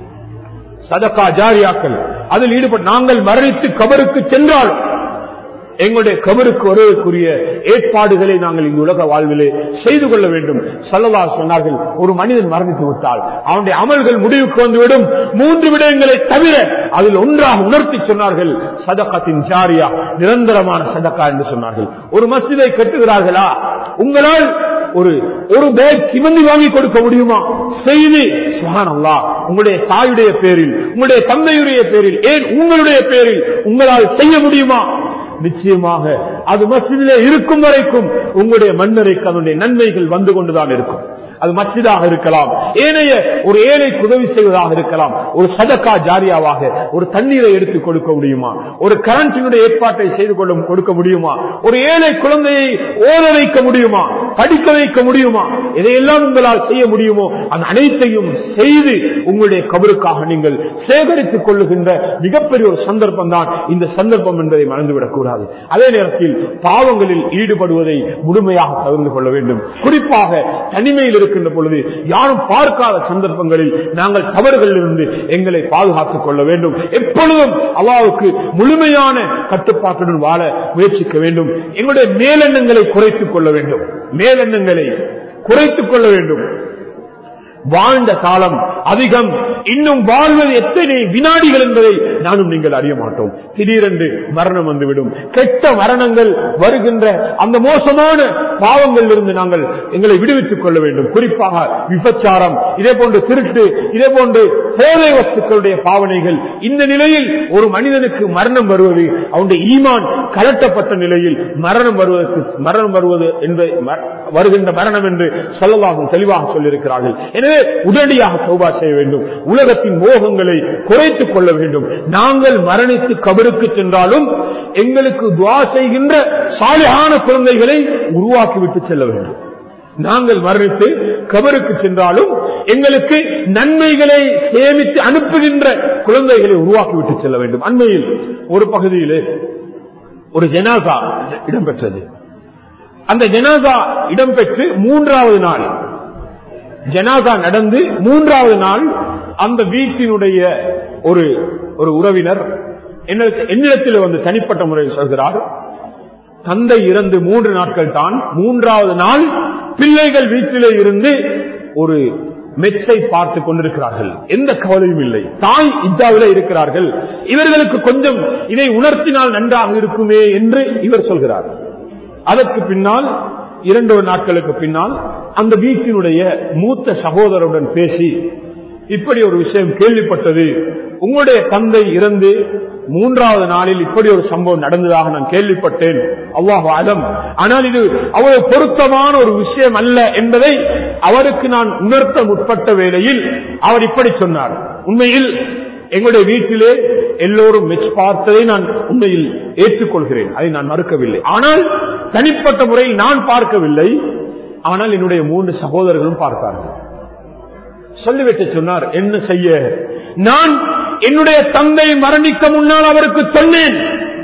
Speaker 1: சதகா ஜாரியாக்கள் அதில் ஈடுபட்டு நாங்கள் மரணித்து கபருக்கு சென்றால் எங்களுடைய கபருக்கு வருவதற்குரிய ஏற்பாடுகளை நாங்கள் இந்த உலக வாழ்விலே செய்து கொள்ள வேண்டும். ஸல்லல்லாஹு அலைஹி சொன்னார்கள், ஒரு மனிதன் மரணித்து விட்டால் அவனுடைய அமல்கள் முடிவுக்கு வந்துவிடும், மூன்று விடயங்களை தவிர அதில் ஒன்றாக உணர்த்தி சொன்னார்கள், சதகத்தின் ஜாரியா, நிரந்தரமான சதகா என்று சொன்னார்கள். ஒரு மஸ்ஜிதை கட்டுகிறார்களா, உங்களால் ஒரு ஒரு பேக் சிமந்தி வாங்கி கொடுக்க முடியுமா? செய்து சுப்ஹானல்லாஹ், உங்களுடைய தாயுடைய பேரில், உங்களுடைய தந்தையுடைய பேரில், ஏன் உங்களுடைய பேரில் உங்களால் செய்ய முடியுமா? நிச்சயமாக அது மஸ்ஜிதிலே இருக்கும் வரைக்கும் உங்களுடைய மன்னரைக்கு அதனுடைய நன்மைகள் வந்து கொண்டுதான் இருக்கும். அது மஸ்ஜிதாக இருக்கலாம், ஏனைய ஒரு ஏழைக்கு உதவி செய்வதாக இருக்கலாம், ஒரு சதகா ஜாரியாவாக ஒரு தண்ணீரை எடுத்து கொடுக்க முடியுமா? ஒரு கரண்டினுடைய ஏற்பாட்டை செய்து கொள்ள கொடுக்க முடியுமா? ஒரு ஏழை குழந்தையை ஓத வைக்க முடியுமா? படிக்க வைக்க முடியுமா? இதையெல்லாம் உங்களால் செய்ய முடியுமோ அந்த அனைத்தையும் செய்து உங்களுடைய கபருக்காக நீங்கள் சேகரித்துக் கொள்ளுகின்ற மிகப்பெரிய ஒரு சந்தர்ப்பம் தான் இந்த சந்தர்ப்பம் என்பதை மறந்துவிடக் கூடாது. அதே நேரத்தில் பாவங்களில் ஈடுபடுவதை முழுமையாக தவிர்த்து கொள்ள வேண்டும். குறிப்பாக தனிமையில் இருக்கின்ற பொழுது, யாரும் பார்க்காத சந்தர்ப்பங்களில் நாங்கள் தவறுகளில் இருந்து எங்களை பாதுகாத்துக் கொள்ள வேண்டும். எப்பொழுதும் அல்லாஹ்வுக்கு முழுமையான கட்டுப்பாட்டுடன் வாழ முயற்சிக்க வேண்டும். எங்களுடைய மேலெண்ணங்களை குறைத்துக் கொள்ள வேண்டும். மேலெண்ணங்களை குறைத்துக் கொள்ள வேண்டும். வாழ்ந்த காலம் அதிகம், இன்னும் வாழ்வது எத்தனை வினாடிகள் என்பதை நானும் நீங்கள் அறிய மாட்டோம். திடீரென்று மரணம் வந்துவிடும். கெட்ட மரணங்கள் வருகின்ற அந்த மோசமான பாவங்களில் இருந்து நாங்கள் எங்களை விடுவித்துக் கொள்ள வேண்டும். குறிப்பாக விபச்சாரம், இதே போன்று திருட்டு, இதே போன்று போதை வஸ்துக்களுடைய பாவனைகள். இந்த நிலையில் ஒரு மனிதனுக்கு மரணம் வருவது, அவனுடைய ஈமான் கலட்டப்பட்ட நிலையில் மரணம் வருவதற்கு மரணம் வருவது என்று வருகின்ற மரணம் என்று ஸல்லல்லாஹு தெளிவாக சொல்லியிருக்கிறார்கள். எனவே உடனடியாக தௌபா செய்ய வேண்டும். உலகத்தின் மோகங்களை குறைத்துக் கொள்ள வேண்டும். நாங்கள் மரணித்து கபருக்கு சென்றாலும் எங்களுக்கு துஆ செய்கின்ற சாலிஹான குழந்தைகளை உருவாக்கிவிட்டு செல்ல வேண்டும். நாங்கள் மரணித்து கபருக்கு சென்றாலும் எங்களுக்கு நன்மைகளை சேமித்து அனுப்புகின்ற குழந்தைகளை உருவாக்கிவிட்டு செல்ல வேண்டும். அண்மையில் ஒரு பகுதியிலே ஒரு ஜனாசா இடம்பெற்றது. அந்த ஜனாசா இடம்பெற்று மூன்றாவது நாள், ஜனாசா நடந்து மூன்றாவது நாள் அந்த வீட்டினுடைய ஒரு ஒரு உறவினர் என்னிடத்தில் வந்து தனிப்பட்ட முறையில் சொல்கிறார், தந்தை இறந்து மூன்று நாட்கள் தான், மூன்றாவது நாள் பிள்ளைகள் வீட்டிலே இருந்து ஒரு மெச்சை பார்த்து கொண்டிருக்கிறார்கள். எந்த கவலையும் இல்லை. தாய் இத்தாவிலே இருக்கிறார்கள். இவர்களுக்கு கொஞ்சம் இதை உணர்த்தினால் நன்றாக இருக்குமே என்று இவர் சொல்கிறார். அதற்கு பின்னால் இரண்டு நாட்களுக்கு பின்னால் அந்த வீட்டினுடைய மூத்த சகோதரருடன் பேசி, இப்படி ஒரு விஷயம் கேள்விப்பட்டது, உங்களுடைய தந்தை இறந்து மூன்றாவது நாளில் இப்படி ஒரு சம்பவம் நடந்ததாக நான் கேள்விப்பட்டேன், அல்லாஹு அலம், ஆனால் இது அவ்வளவு பொருத்தமான ஒரு விஷயம் அல்ல என்பதை அவருக்கு நான் உணர்த்த முற்பட்ட வேளையில் அவர் இப்படி சொன்னார், உண்மையில் எங்களுடைய வீட்டிலே எல்லோரும் மெச் பார்த்ததை நான் உண்மையில் ஏற்றுக்கொள்கிறேன், அதை நான் மறுக்கவில்லை. ஆனால் தனிப்பட்ட முறையில் நான் பார்க்கவில்லை, ஆனால் என்னுடைய மூன்று சகோதரர்களும் பார்த்தார்கள். சொல்லிவிட்டு சொன்னார், என்ன செய்ய, நான் என்னுடைய தந்தை மரணிக்க முன்னால் அவருக்கு சொன்னேன்.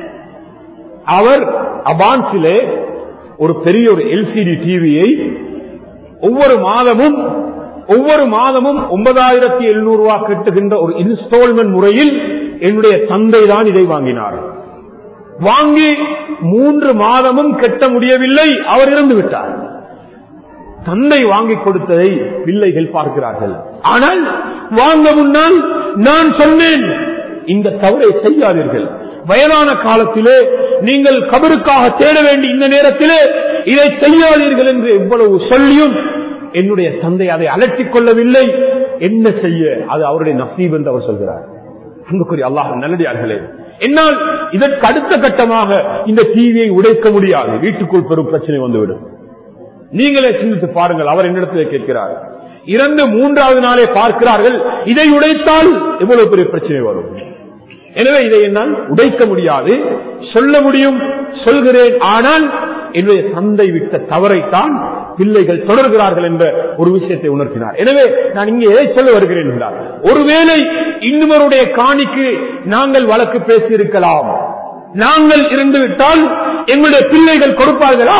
Speaker 1: அவர் அபான்ஸிலே ஒரு பெரிய ஒரு எல்சிடி டிவியை ஒவ்வொரு மாதமும் ஒவ்வொரு மாதமும் ஒன்பதாயிரத்தி எழுநூறு ரூபாய் கட்டுகின்ற ஒரு இன்ஸ்டால்மெண்ட் முறையில் என்னுடைய தந்தை தான் இதை வாங்கினார். வாங்கி மூன்று மாதமும் கட்ட முடியவில்லை, அவர் இறந்து விட்டார். தந்தை வாங்கி கொடுத்ததை பிள்ளைகள் பார்க்கிறார்கள். ஆனால் வாங்க முன்னால் நான் சொன்னேன், இந்த தவறை செய்யாதீர்கள். வயதான காலத்திலே நீங்கள் கபருக்காக தேட வேண்டிய இந்த நேரத்திலே இதை செய்யாதீர்கள் என்று எவ்வளவு சொல்லியும் என்னுடைய தந்தை அதை அலட்டிக் கொள்ளவில்லை. என்ன செய்ய, அது அவருடைய நசீப் என்று அவர் சொல்கிறார். அன்புக்குரிய அல்லாஹ் நல்லடியார்களே, என்னால் இதற்கு அடுத்த கட்டமாக இந்த டிவியை உடைக்க முடியாது, வீட்டுக்குள் பெரும் பிரச்சனை வந்துவிடும். நீங்களே சிந்தித்து பாருங்கள். அவர் என்னிடத்திலே கேட்கிறார், இறந்து மூன்றாவது நாளே பார்க்கிறார்கள், இதை உடைத்தால் எவ்வளவு பெரிய பிரச்சனை வரும். எனவே இதை என்னால் உடைக்க முடியாது, சொல்ல முடியும், சொல்கிறேன். ஆனால் என்னுடைய தந்தை விட்ட தவறைத்தான் பிள்ளைகள் தொடர்கிறார்கள் என்ற ஒரு விஷயத்தை உணர்த்தினார். எனவே நான் இங்கே எதை சொல்ல வருகிறேன் என்றால், ஒருவேளை இன்னொருடைய காணிக்கு நாங்கள் வழக்கு பேசியிருக்கலாம், நாங்கள் இருந்துவிட்டால் எங்களுடைய பிள்ளைகள் கொடுப்பார்களா?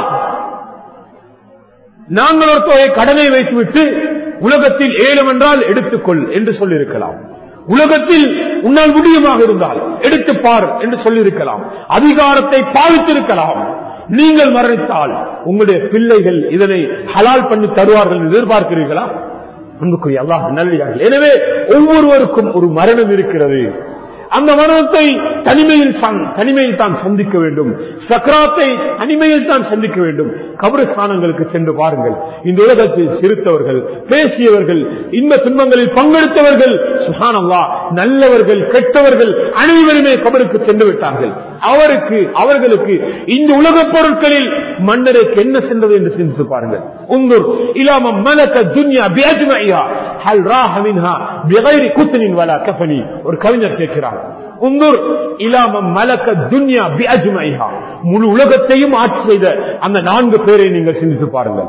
Speaker 1: நாங்கள் ஒரு தொகை கடனை வைத்துவிட்டு உலகத்தில் ஏலம் என்றால் எடுத்துக்கொள் என்று சொல்லியிருக்கலாம், உலகத்தில் உன்னால் முடியுமாக இருந்தால் எடுத்துப்பார் என்று சொல்லியிருக்கலாம், அதிகாரத்தை பாவித்திருக்கலாம். நீங்கள் மரணித்தால் உங்களுடைய பிள்ளைகள் இதனை ஹலால் பண்ணி தருவார்கள் என்று எதிர்பார்க்கிறீர்களா? அன்புக்குரிய அல்லாஹ் நல்லடியார்கள், எனவே ஒவ்வொருவருக்கும் ஒரு மரணம் இருக்கிறது. அந்த மரணத்தை தனிமையில் தனிமையில் தான் சந்திக்க வேண்டும். சக்ராத்தை தனிமையில் தான் சந்திக்க வேண்டும். கபரஸ்தானங்களுக்கு சென்று பாருங்கள். இந்த உலகத்தில் சிரித்தவர்கள், பேசியவர்கள், இன்ப துன்பங்களில் பங்கெடுத்தவர்கள், சுப்ஹானல்லாஹ், நல்லவர்கள் கெட்டவர்கள் அனைவருமே கபருக்கு சென்று விட்டார்கள். அவருக்கு அவர்களுக்கு இந்த உலக பொருட்களில் மன்னருக்கு என்ன சென்றது என்று சிந்தித்து பாருங்கள். உந்துர் இலாம மலக துன்யா பிஅஜ்மஇஹா ஹல் ராஹ மின்ஹா பிகைரி குத்னின் வலா கஃபனி. ஒரு கவிஞர் கேட்கிறார், உந்துர் இலாம மலக துன்யா பிஅஜ்மஇஹா, முழு உலகத்தையும் ஆட்சி செய்த அந்த நான்கு பேரை நீங்கள் சிந்தித்து பாருங்கள்.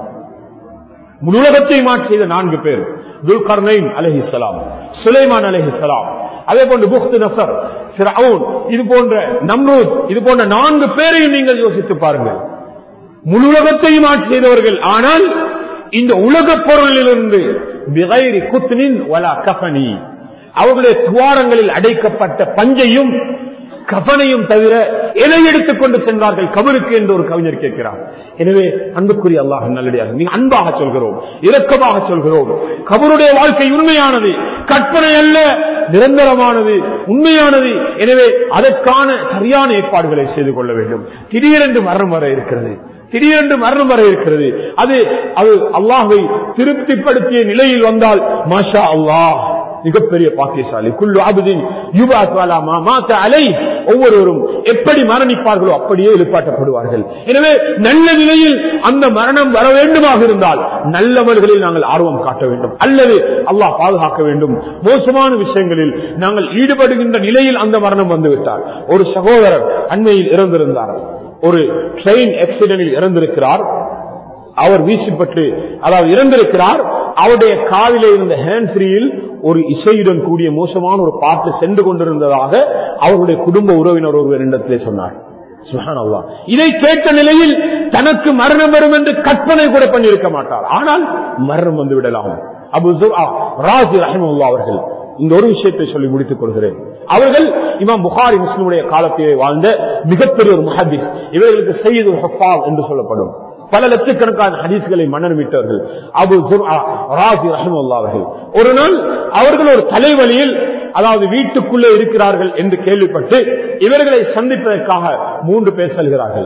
Speaker 1: முழு உலகத்தையும் ஆட்சி செய்த நான்கு பேர், துல்கர்னைன் அலைஹிஸ்ஸலாம், சுலைமான் அலைஹிஸ்ஸலாம், அதே போன்று புக்த் நசர், ஃபிரௌன், இது போன்ற நம்ரூத், இது போன்ற நான்கு பேரையும் நீங்கள் யோசித்து பாருங்கள். முழு உலகத்தையும் ஆட்சி செய்தவர்கள். ஆனால் இந்த உலக பொருளிலிருந்து பிகைரி குத்னின் வலா கஃபனி, அவர்களுடைய துவாரங்களில் அடைக்கப்பட்ட பஞ்சையும் கஃபனையும் தவிர எதை எடுத்துக் கொண்டு சென்றார்கள் கபருக்கு என்று ஒரு கவிஞர் கேட்கிறார். எனவே அன்புக்குரிய அல்லாஹ் நல்லடியாக நீங்க அன்பாக சொல்கிறோம், இரக்கமாக சொல்கிறோம். கபருடைய வாழ்க்கை உண்மையானது, கற்பனை அல்ல, நிரந்தரமானது, உண்மையானது. எனவே அதற்கான சரியான ஏற்பாடுகளை செய்து கொள்ள வேண்டும். திடீரென்று மரணம் வர இருக்கிறது, திடீரென்று மரணம் வர இருக்கிறது. அது அது அல்லாஹ்வை திருப்திப்படுத்திய நிலையில் வந்தால் மாஷா அல்லாஹ், மிகப்பெரிய பாக்கியசாலி. குல்லு அப்தின் யுபஅத் அலா மா மாத அலை, ஒவ்வொருவரும் எப்படி மரணிப்பார்களோ அப்படியே எழுப்பாட்டப்படுவார்கள். எனவே நல்ல நிலையில் அந்த மரணம் வர வேண்டுமாக இருந்தால் நல்லவர்களில் நாங்கள் ஆர்வம் காட்ட வேண்டும், அல்லது அல்லாஹ் பாதுகாக்க வேண்டும். மோசமான விஷயங்களில் நாங்கள் ஈடுபடுகின்ற நிலையில் அந்த மரணம் வந்துவிட்டார். ஒரு சகோதரர் அண்மையில் இறந்திருந்தார், ஒரு ட்ரெயின் ஆக்சிடென்டில் இறந்திருக்கிறார். அவர் வீசப்பட்டு அதாவது இறந்திருக்கிறார். அவருடைய காலிலே இருந்த ஹேண்ட் ஃப்ரீயில் ஒரு இசையுடன் கூடிய மோசமான ஒரு பாட்டு சென்று கொண்டிருந்ததாக அவருடைய குடும்ப உறவினர் ஒருவர் இடத்திலே சொன்னார். சுப்ஹானல்லாஹ், இதை கேட்ட நிலையில் தனக்கு மரணம் வரும் என்று கற்பனை கூட பண்ணியிருக்க மாட்டார். ஆனால் மரணம் வந்து விடலாம். அபு ஸுர்ஆ ராஸி ரஹிமஹுல்லாஹ் அவர்கள் இந்த ஒரு விஷயத்தை சொல்லி முடித்துக் கொள்கிறேன். அவர்கள் இமாம் புகாரி முஸ்லிமுடைய காலத்திலே வாழ்ந்த மிகப்பெரிய ஒரு முஹத்திஸ். இவர்களுக்கு சய்யிதுல் ஹுஃபாஸ் என்று சொல்லப்படும். பல லட்சக்கணக்கான ஹதீஸ்களை மன்னமிட்டவர்கள் அபு ஸுர்ஆ ராஸி ரஹிமஹுல்லாஹ் அவர்கள். ஒரு நாள் அவர்கள் ஒரு தலைவலியில், அதாவது வீட்டுக்குள்ளே இருக்கிறார்கள் என்று கேள்விப்பட்டு இவர்களை சந்திப்பதற்காக மூன்று பேர் செல்கிறார்கள்.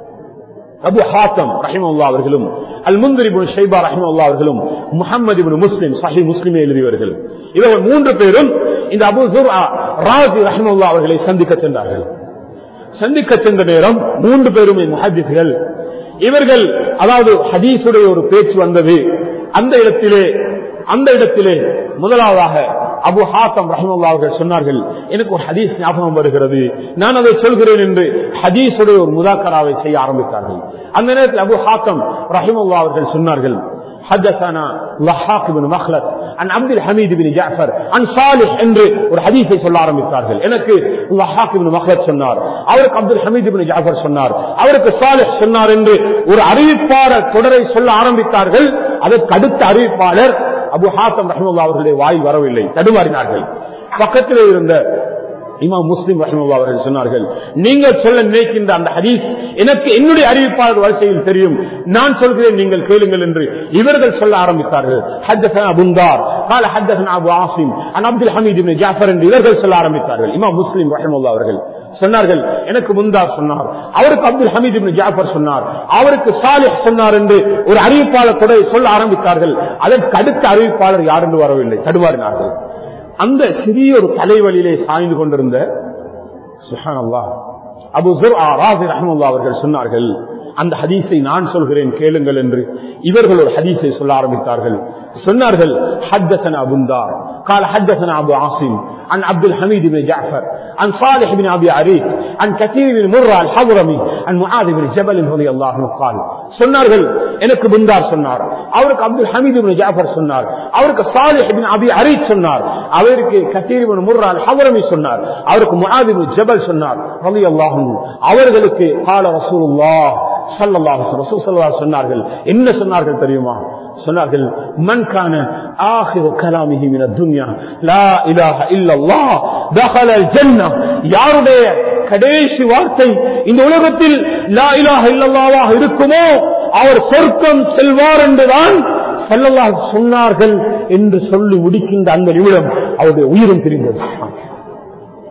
Speaker 1: அபு ஹாத்தம் ரஹிமஹுல்லாஹ் அவர்களும், அல் முன்திர் இப்னு ஷைபா ரஹிமஹுல்லாஹ் அவர்களும், முஹம்மது இப்னு முஸ்லிம் சஹீஹ் முஸ்லிமை எழுதியவர்கள். இவர்கள் மூன்று பேரும் இந்த அபு ஸுர்ஆ ராஸி ரஹிமஹுல்லாஹ் அவர்களை சந்திக்க சென்றார்கள். சந்திக்க சென்ற நேரம் மூன்று பேரும் முஹத்திஸ்கள். இவர்கள் அதாவது ஹதீஸுடைய ஒரு பேச்சு வந்தது. அந்த இடத்திலே அந்த இடத்திலே முதலாவதாக அபு ஹாத்தம் ரஹிமஹுல்லாஹ் அவர்கள் சொன்னார்கள், எனக்கு ஒரு ஹதீஸ் ஞாபகம் வருகிறது, நான் அதை சொல்கிறேன் என்று ஹதீஸுடைய ஒரு முதாக்கராவை செய்ய ஆரம்பித்தார்கள். அந்த நேரத்தில் அபு ஹாத்தம் ரஹிமஹுல்லாஹ் அவர்கள் சொன்னார்கள், حدثنا ضحاك بن مخلد عن عبد الحميد بن جعفر عن صالح என்று ஒரு ஹதீஸை சொல்ல ஆரம்பித்தார்கள். எனக்கு ضحاك بن مخلد சொன்னார், அவருக்கு அப்துல் ஹமீத் இப்னு ஜாஃபர் சொன்னார், அவருக்கு சாலிஹ் சொன்னார் என்று ஒரு அறிவிப்பாளர் தொடரை சொல்ல ஆரம்பித்தார்கள். அதற்கு அடுத்த அறிவிப்பாளர் அபு ஹாத்தம் ரஹிமஹுல்லாஹ் அவர்களுடைய வாய் வரவில்லை, தடுமாறினார்கள். பக்கத்திலே இருந்த இமாம் முஸ்லிம் ரஹிமஹுல்லாஹ் அவர்கள் சொன்னார்கள், நீங்கள் சொல்ல நினைக்கின்ற அந்த ஹதீஸ் எனக்கு என்னுடைய அறிவிப்பாளர் வரிசையில் தெரியும், நான் சொல்கிறேன், நீங்கள் கேளுங்கள் என்று இவர்கள் சொல்ல ஆரம்பித்தார்கள். ஹத்தஸனா புந்தார் قال حدثنا ابو عاصم عن عبد الحميد بن جعفر என்று இவர்கள் சொல்ல ஆரம்பித்தார்கள். இமாம் முஸ்லிம் ரஹிமஹுல்லாஹ் அவர்கள் சொன்னார்கள், எனக்கு முந்தார் சொன்னார், அவருக்கு அப்துல் ஹமீத் இப்னு ஜாஃபர் சொன்னார், அவருக்கு சாலிஹ் சொன்னார் என்று ஒரு அறிவிப்பாளர் தொடரை சொல்ல ஆரம்பித்தார்கள். அதற்கு அடுத்த அறிவிப்பாளர் யார் என்று வரவில்லை, தடுமாறினார்கள். அந்த சிறிய ஒரு தலைவலியிலே சாய்ந்து கொண்டிருந்த சுப்ஹானல்லாஹ் அபு ஸுர்ஆ ராஸி ரஹ்மத்துல்லாஹி அவர்கள் சொன்னார்கள், அந்த ஹதீஸை நான் சொல்கிறேன் கேளுங்கள் என்று இவர்கள் ஒரு ஹதீஸை சொல்ல ஆரம்பித்தார்கள். சொன்னார்கள், حدثنا بندار قال حدثنا ابو عاصم عن عبد الحميد بن جعفر عن صالح بن ابي عريق عن كثير بن مرة الحضرمي عن معاذ بن جبل رضي الله عنه قال. சொன்னார்கள், எனக்கு புந்தார் சொன்னார், அவருக்கு அப்துல் ஹமீத் இப்னு ஜாஃபர் சொன்னார், அவருக்கு சாலிஹ் இப்னு அபி அரீக் சொன்னார், அவருக்கு கதீர் இப்னு முர்ரா அல்-ஹضرمி சொன்னார், அவருக்கு முஆத் இப்னு ஜபல் சொன்னார் ரலியல்லாஹு அன்ஹு. அவர்களுக்கு قال رسول الله ஸல்லல்லாஹு அலைஹி வஸல்லம் ரசூல் ஸல்லல்லாஹு அலைஹி சொன்னார்கள், என்ன சொன்னார்கள் தெரியுமா? சொன்னார்கள், மன் கான ஆகிரு கலாமிஹி மின துன்யா லா இலாஹ இல்லல்லாஹ் தഖல அல் ஜன்னah, யாருடைய கடைசி வார்த்தை இந்த உலகத்தில் லா இலாஹ இல்லல்லாஹ் இருக்குமோ அவர் சொர்க்கம் செல்வார் என்றுதான் ஸல்லல்லாஹு அலைஹி சொன்னார்கள் என்று சொல்லி முடிக்கின்ற அந்த நிமிடம் அவருடைய உயிரும் பிரிந்தது.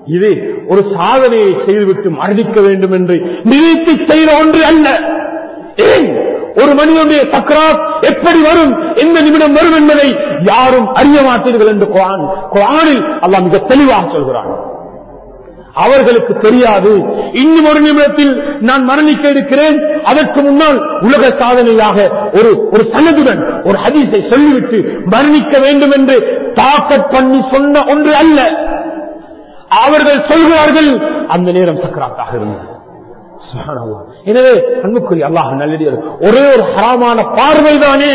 Speaker 2: இது ஒரு சாதனையை செய்துவிட்டு மரணிக்க வேண்டும் என்று நினைத்து செய்த ஒன்று அல்ல. ஏன் ஒரு மனிதனுடைய சக்கராத் எப்படி வரும், எந்த நிமிடம் வரும் என்பதை யாரும் அறிய மாட்டீர்கள் என்று குர்ஆன் குர்ஆனில் அல்லாஹ் மிக தெளிவாக சொல்கிறான். அவர்களுக்கு தெரியாது இன்னும் ஒரு நிமிடத்தில் நான் மரணிக்க இருக்கிறேன், அதற்கு முன்னால் உலக சாதனையாக ஒரு ஒரு சனதுடன் ஒரு ஹதீஸை சொல்லிவிட்டு மரணிக்க வேண்டும் என்று தாக்கத் பண்ணி சொன்ன ஒன்று அல்ல. அவர்கள் சொல்கிறார்கள் அந்த நேரம் சக்கராத்தாக இருந்தது. சுப்ஹானல்லாஹ். எனவே அன்புக்குரிய அல்லாஹ் நல்லடியார், ஒரே ஒரு ஹராமான பார்வைதானே,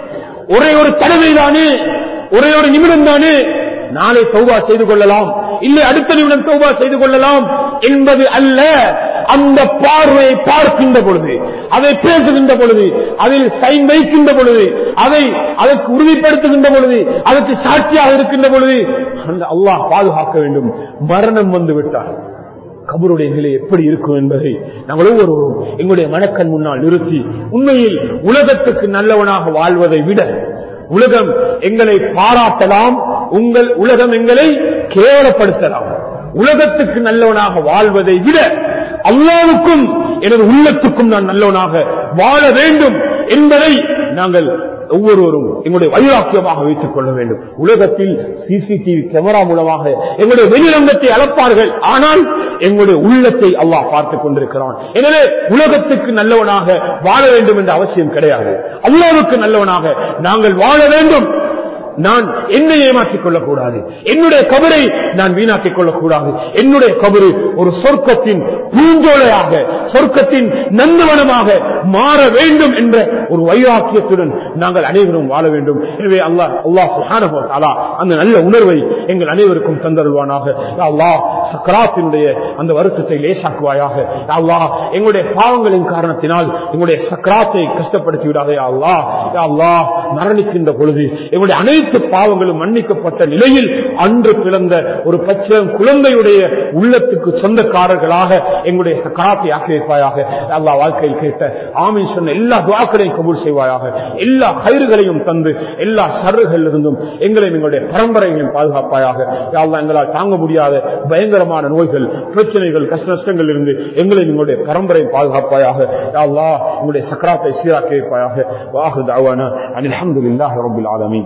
Speaker 2: ஒரே ஒரு தடவைதானே, ஒரே ஒரு நிமிடம் தானே, நாளை தௌபா செய்து கொள்ளலாம், இல்லை அடுத்த நிமிடம் தௌபா செய்து கொள்ளலாம் என்பது அல்ல. அந்த பார்வையை பார்க்கின்ற பொழுது, அதை பேசுகின்ற பொழுது, அதில் சைன் வைக்கின்ற பொழுது, அதை அதற்கு உறுதிப்படுத்துகின்ற பொழுது, அதற்கு சாட்சியாக இருக்கின்ற பொழுது அந்த அல்லாஹ் பாதுகாக்க வேண்டும். மரணம் வந்து விட்டார், கபருடைய நிலை எப்படி இருக்கும் என்பதை நாங்கள் ஒவ்வொருவரும் எங்களுடைய மனக்கண் முன்னால் நிறுத்தி, உண்மையில் உலகத்துக்கு நல்லவனாக வாழ்வதை விட உலகம் எங்களை பாராட்டலாம், உங்கள் உலகம் எங்களை கேவலப்படுத்தலாம். உலகத்துக்கு நல்லவனாக வாழ்வதை விட அல்லாஹ்வுக்கும் எனது உள்ளத்துக்கும் நான் நல்லவனாக வாழ வேண்டும் என்பதை நாங்கள் ஒவ்வொருவரும் எங்களுடைய வைராக்கியமாக வைத்துக் கொள்ள வேண்டும். உலகத்தில் சிசிடிவி கேமரா மூலமாக எங்களுடைய வெளிரங்கத்தை அளப்பார்கள், ஆனால் எங்களுடைய உள்ளத்தை அல்லாஹ் பார்த்துக் கொண்டிருக்கிறான். எனவே உலகத்துக்கு நல்லவனாக வாழ வேண்டும் என்ற அவசியம் கிடையாது. அல்லாஹ்வுக்கு நல்லவனாக நாங்கள் வாழ வேண்டும். நான் என்னை ஏமாற்றிக் கொள்ளக்கூடாது, என்னுடைய கபரை நான் வீணாக்கிக் கொள்ளக்கூடாது. என்னுடைய கபரு ஒரு சொர்க்கத்தின் பூஞ்சோலையாக, சொர்க்கத்தின் நந்தவனமாக மாற வேண்டும் என்ற ஒரு வைராக்கியத்துடன் நாங்கள் அனைவரும் வாழ வேண்டும். எனவே அல்லாஹ் அல்லாஹ் சுப்ஹானஹு வ தஆலா அந்த நல்ல உணர்வை எங்கள் அனைவருக்கும் தந்தருள்வானாக. யா அல்லாஹ் சக்கராத்தினுடைய அந்த வருத்தத்தை லேசாக்குவாயாக. யா அல்லாஹ் எங்களுடைய பாவங்களின் காரணத்தினால் எங்களுடைய சக்கராத்தை கஷ்டப்படுத்தி விடாதே. யா அல்லாஹ் யா அல்லாஹ் மரணிக்கின்ற பொழுது எங்களுடைய அனைத்து பாவங்களும் மன்னிக்கப்பட்ட நிலையில் அன்று பிறந்த ஒரு பச்சை குழந்தையுடைய உள்ளத்துக்கு சொந்தக்காரர்களாக எங்களுடைய சக்கராத்தை ஆக்கி வைப்பாயாக. அல்லாஹ் வாழ்க்கையில் கேட்ட ஆமீன் சொன்ன எல்லா துஆக்களையும் கபூல் செய்வாயாக. எல்லா கயிறுகளையும் தந்து எல்லா ஷர்றுகளில் இருந்தும் எங்களை எங்களுடைய பரம்பரைகளையும் பாதுகாப்பாயாக. யா அல்லாஹ் எங்களால் தாங்க முடியாத பயங்கரமான நோய்கள், பிரச்சனைகள், கஷ்ட நஷ்டங்கள் இருந்து எங்களை எங்களுடைய பரம்பரையும் பாதுகாப்பாயாக. யா அல்லாஹ் எங்களுடைய சக்கராத்தை சீராக்கி வைப்பாயாக. வாஹிரு தஅவானா அனில் ஹம்துலில்லாஹி ரப்பில் ஆலமீன்.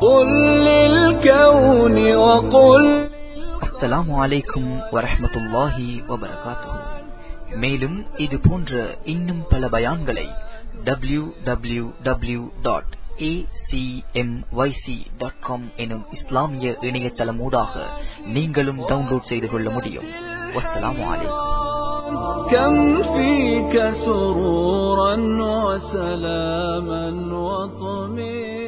Speaker 3: அஸ்ஸலாமு அலைக்கும் வரஹ்மத்துல்லாஹி வபரகாத்துஹு. மேலும் இது போன்ற இன்னும் பல பயான்களை W W W dot A C M Y C dot com எனும் இஸ்லாமிய இணையதளம் ஊடாக நீங்களும் டவுன்லோட் செய்து கொள்ள முடியும். வஸ்ஸலாமு அலைக்கும்.
Speaker 4: كم فيك سرورا وسلاما وطمئنا